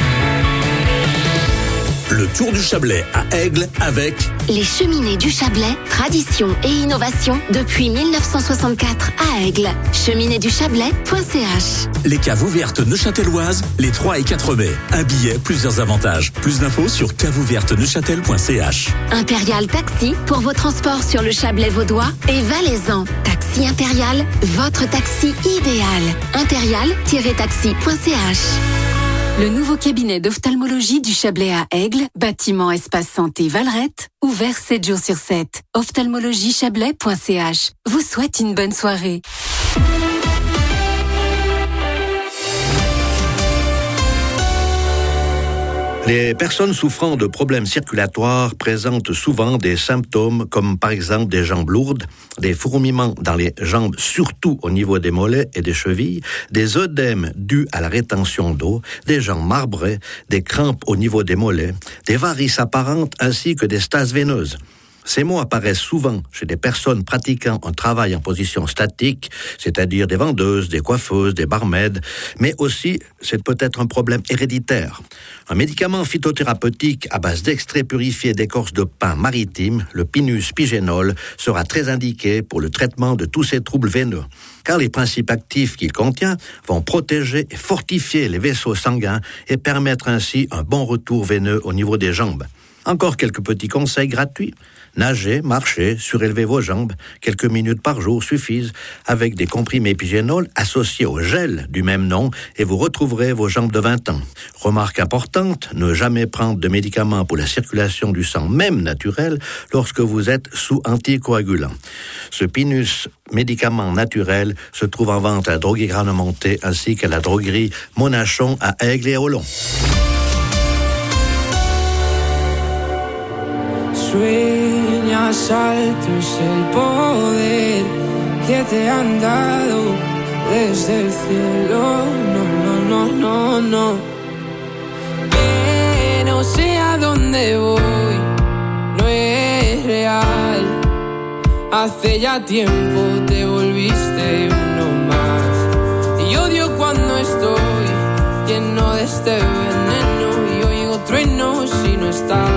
Le Tour du Chablais à Aigle avec les Cheminées du Chablais, tradition et innovation depuis 1964 à Aigle. Cheminéesduchablais.ch. les caves ouvertes neuchâteloises les 3 et 4 mai. Un billet, plusieurs avantages. Plus d'infos sur caveouverteneuchâtel.ch. Impérial Taxi pour vos transports sur le Chablais vaudois et valaisan. Taxi Impérial, votre taxi idéal. Impérial-taxi.ch. Le nouveau cabinet d'ophtalmologie du Chablais à Aigle, bâtiment Espace Santé Valrette, ouvert 7 jours sur 7. ophtalmologiechablais.ch vous souhaite une bonne soirée. Les personnes souffrant de problèmes circulatoires présentent souvent des symptômes comme par exemple des jambes lourdes, des fourmillements dans les jambes surtout au niveau des mollets et des chevilles, des œdèmes dus à la rétention d'eau, des jambes marbrées, des crampes au niveau des mollets, des varices apparentes ainsi que des stases veineuses. Ces mots apparaissent souvent chez des personnes pratiquant un travail en position statique, c'est-à-dire des vendeuses, des coiffeuses, des barmaids, mais aussi c'est peut-être un problème héréditaire. Un médicament phytothérapeutique à base d'extraits purifiés d'écorce de pin maritime, le Pinus pigénol, sera très indiqué pour le traitement de tous ces troubles veineux, car les principes actifs qu'il contient vont protéger et fortifier les vaisseaux sanguins et permettre ainsi un bon retour veineux au niveau des jambes. Encore quelques petits conseils gratuits. Nagez, marchez, surélevez vos jambes. Quelques minutes par jour suffisent avec des comprimés Epigénol associés au gel du même nom et vous retrouverez vos jambes de 20 ans. Remarque importante, ne jamais prendre de médicaments pour la circulation du sang, même naturel, lorsque vous êtes sous anticoagulant. Ce Pinus, médicament naturel, se trouve en vente à la droguerie Granomonté ainsi qu'à la droguerie Monachon à Aigle et Olon. Sueñas alto es el poder que te han dado desde el cielo. No. Que no sé a dónde voy, no es real. Hace ya tiempo te volviste uno más. Y odio cuando estoy lleno de este veneno y oigo truenos si no estás.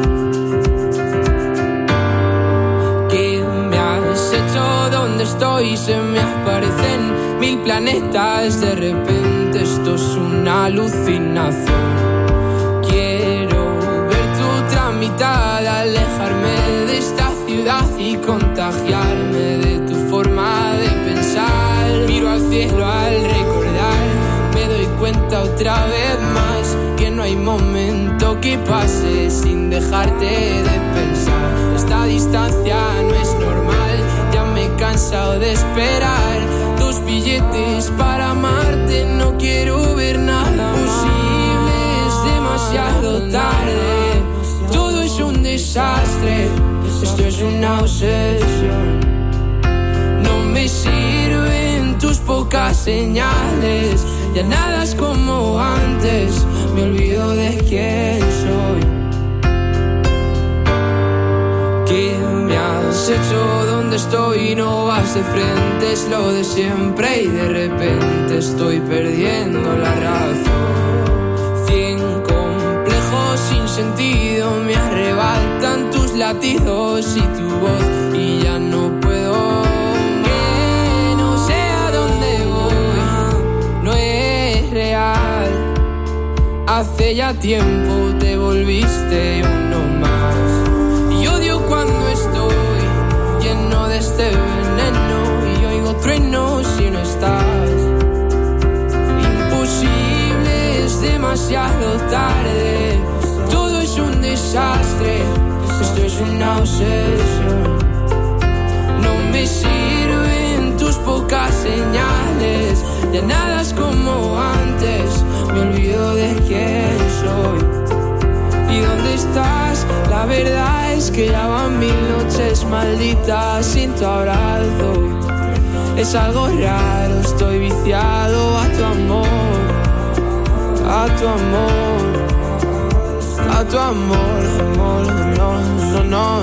Donde estoy se me aparecen 1000 planetas. De repente esto es una alucinación. Quiero ver tu tramitada, alejarme de esta ciudad y contagiarme de tu forma de pensar. Miro al cielo al recordar, me doy cuenta otra vez más que no hay momento que pase sin dejarte de pensar. Esta distancia no es normal, ya me he cansado de esperar tus billetes para amarte. No quiero ver nada posible, es demasiado tarde. Todo es un desastre, esto es una obsesión. No me sirven tus pocas señales, ya nada es como antes, me olvido de quién soy. ¿Qué me has hecho? ¿Dónde estoy? No vas de frente, es lo de siempre y de repente estoy perdiendo la razón. 100 complejos sin sentido me arrebatan tus latidos y tu voz y ya no puedo. Que no sé a dónde voy, no es real. Hace ya tiempo te volviste uno más. Odio cuando estoy lleno de este veneno y oigo truenos si no estás. Imposible, es demasiado tarde. Todo es un desastre, esto es una obsesión. No me sirven tus pocas señales, ya nada es como antes, me olvido de quién soy. ¿Y dónde estás? La verdad es que ya van 1000 noches malditas sin tu abrazo. Es algo raro, estoy viciado a tu amor, a tu amor, a tu amor, amor, no.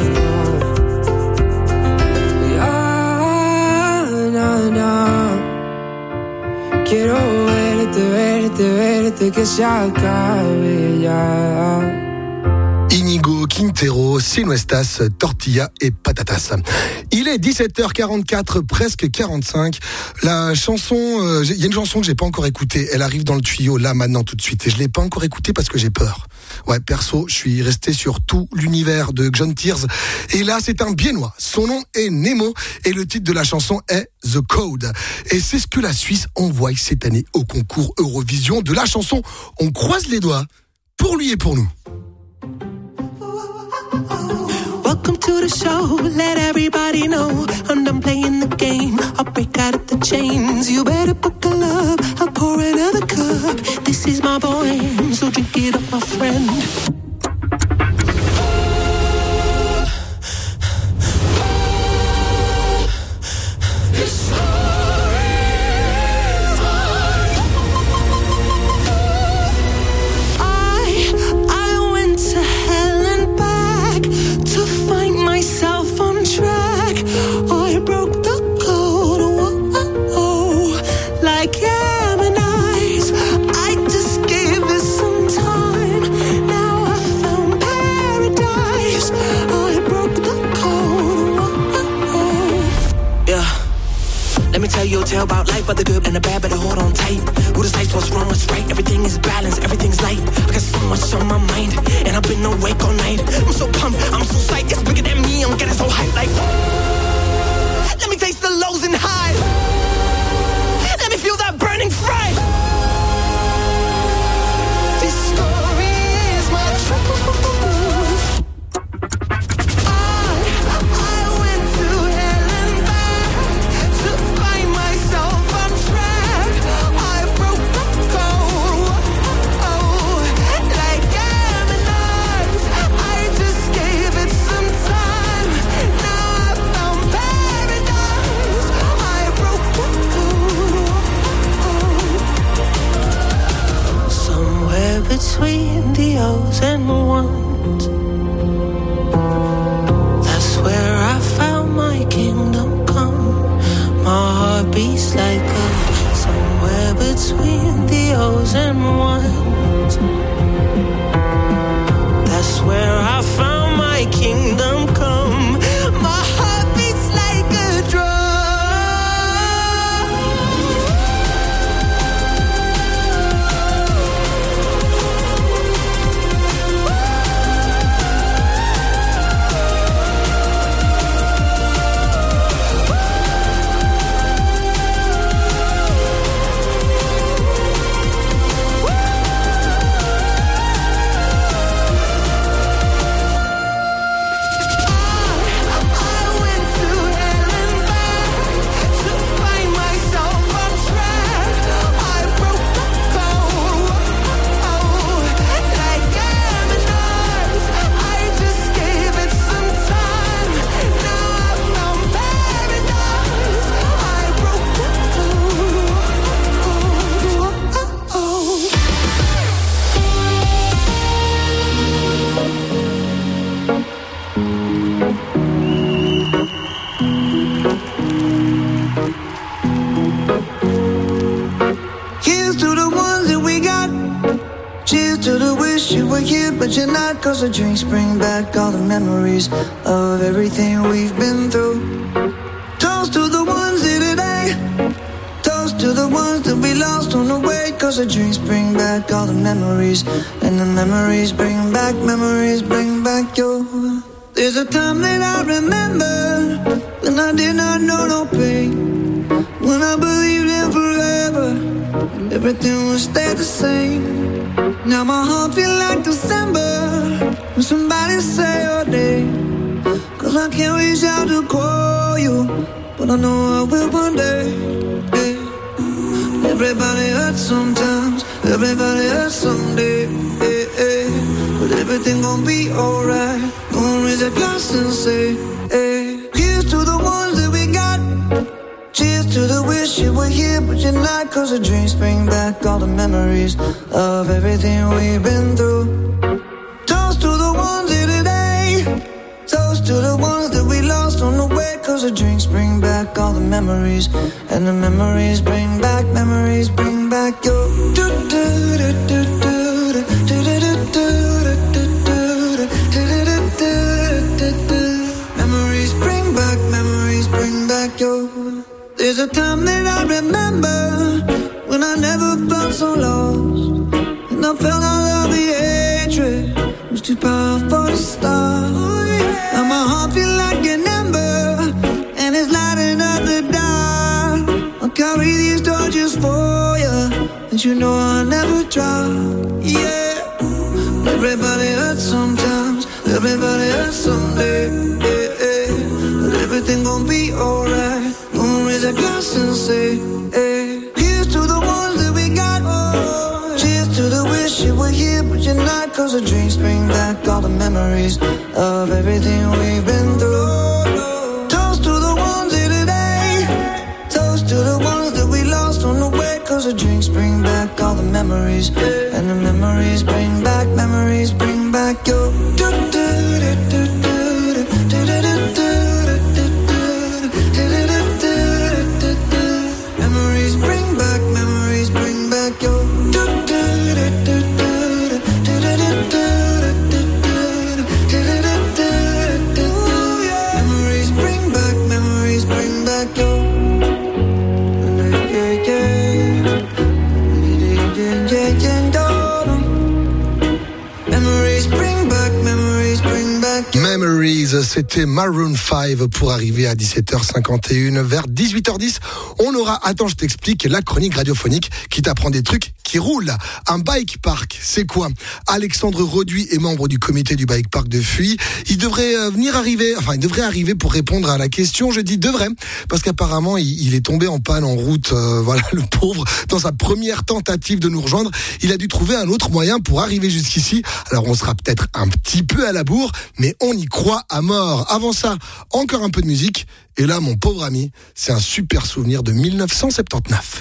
Quiero verte, que se acabe ya. Inigo Quintero, Sinuestas, Tortilla et Patatas. Il est 17h44, presque 45. La chanson, il y a une chanson que j'ai pas encore écoutée. Elle arrive dans le tuyau là maintenant tout de suite et je l'ai pas encore écoutée parce que j'ai peur. Ouais, perso, je suis resté sur tout l'univers de John Tears. Et là, c'est un Biennois. Son nom est Nemo et le titre de la chanson est The Code. Et c'est ce que la Suisse envoie cette année au concours Eurovision de la chanson. On croise les doigts pour lui et pour nous. Welcome to the show, let everybody know I'm done playing the game, I'll break out of the chains. You better buckle up, I'll pour another cup. This is my boy, so drink it up, my friend. Tell about life, but the good and the bad, better hold on tight. Who decides what's wrong, what's right? Everything is balanced, everything's light. I got so much on my mind, and I'm I've been awake all night. I'm so pumped, I'm so psyched. It's bigger than me, I'm getting so hyped. Like, let me taste the lows and highs. Let me feel that burning fright. This story is my truth. I went to hell and back to find myself on track. I broke the code, like Gemini's. I just gave it some time. Now I found paradise. I broke the code. Somewhere between the O's and the ones, that's where I found my kingdom come. My heart beats like a somewhere between the O's and ones. That's where I found my kingdom come. My heart beats like a drum. Here's to the ones that we got. Cheers to the wish you were here, but you're not. Cause the drinks bring back all the memories of everything we've been through. Toast to the ones here today. Toast to the ones that we lost on the way. Cause the drinks bring back all the memories. And the memories bring back your. There's a time that I remember when I did not know no pain. When I believed in forever and everything would stay the same. Now my heart feel like December when somebody say your name. Cause I can't reach out to call you, but I know I will one day. Yeah. Everybody hurts sometimes, everybody hurts someday. Yeah, yeah. But everything gon' be alright. Gonna raise a glass and say, hey. Here's to the ones that we got. Cheers to the wish you were here, but you're not. Cause the drinks bring back all the memories of everything we've been through. Toast to the ones here today. Toast to the ones that we lost on the way. Cause the drinks bring back all the memories. And the memories bring back your. Memories bring back your. There's a time that I remember when I never felt so lost, and I felt all of the hatred was too powerful to stop. Now my heart feel like an ember, and it's lighting up the dark. I'll carry these torches for you, and you know I'll never drop. Yeah, everybody hurts sometimes, everybody hurts someday. Yeah, yeah. But everything gon' be alright. Gonna raise a glass and say, hey. Here's to the ones that we got. Cheers to the wish you were here, but you're not. Cause the drinks bring back all the memories of everything we've been through. Toast to the ones here today. Toast to the ones that we lost on the way. Cause the drinks bring back all the memories. And the memories bring back your. Memories bring back your. Memories bring back. Breeze, c'était Maroon 5 pour arriver à 17h51. Vers 18h10, on aura, attends je t'explique, la chronique radiophonique qui t'apprend des trucs qui roulent. Un bike park, c'est quoi? Alexandre Roduit est membre du comité du bike park de Fuy. Il devrait arriver pour répondre à la question. Je dis devrait, parce qu'apparemment il est tombé en panne en route, voilà le pauvre, dans sa première tentative de nous rejoindre. Il a dû trouver un autre moyen pour arriver jusqu'ici. Alors on sera peut-être un petit peu à la bourre, mais on y croit à mort. Avant ça, encore un peu de musique. Et là, mon pauvre ami, c'est un super souvenir de 1979.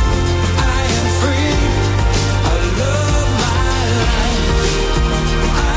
I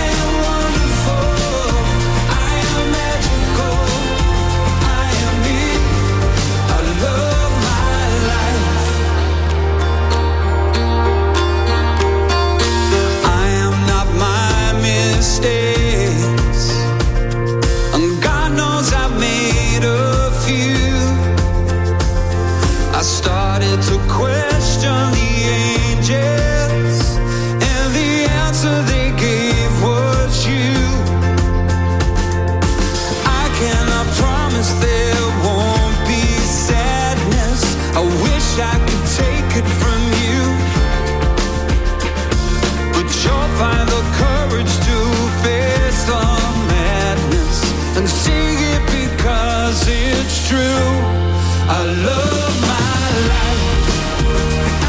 wish I could take it from you, but you'll find the courage to face the madness and sing it because it's true. I love my life,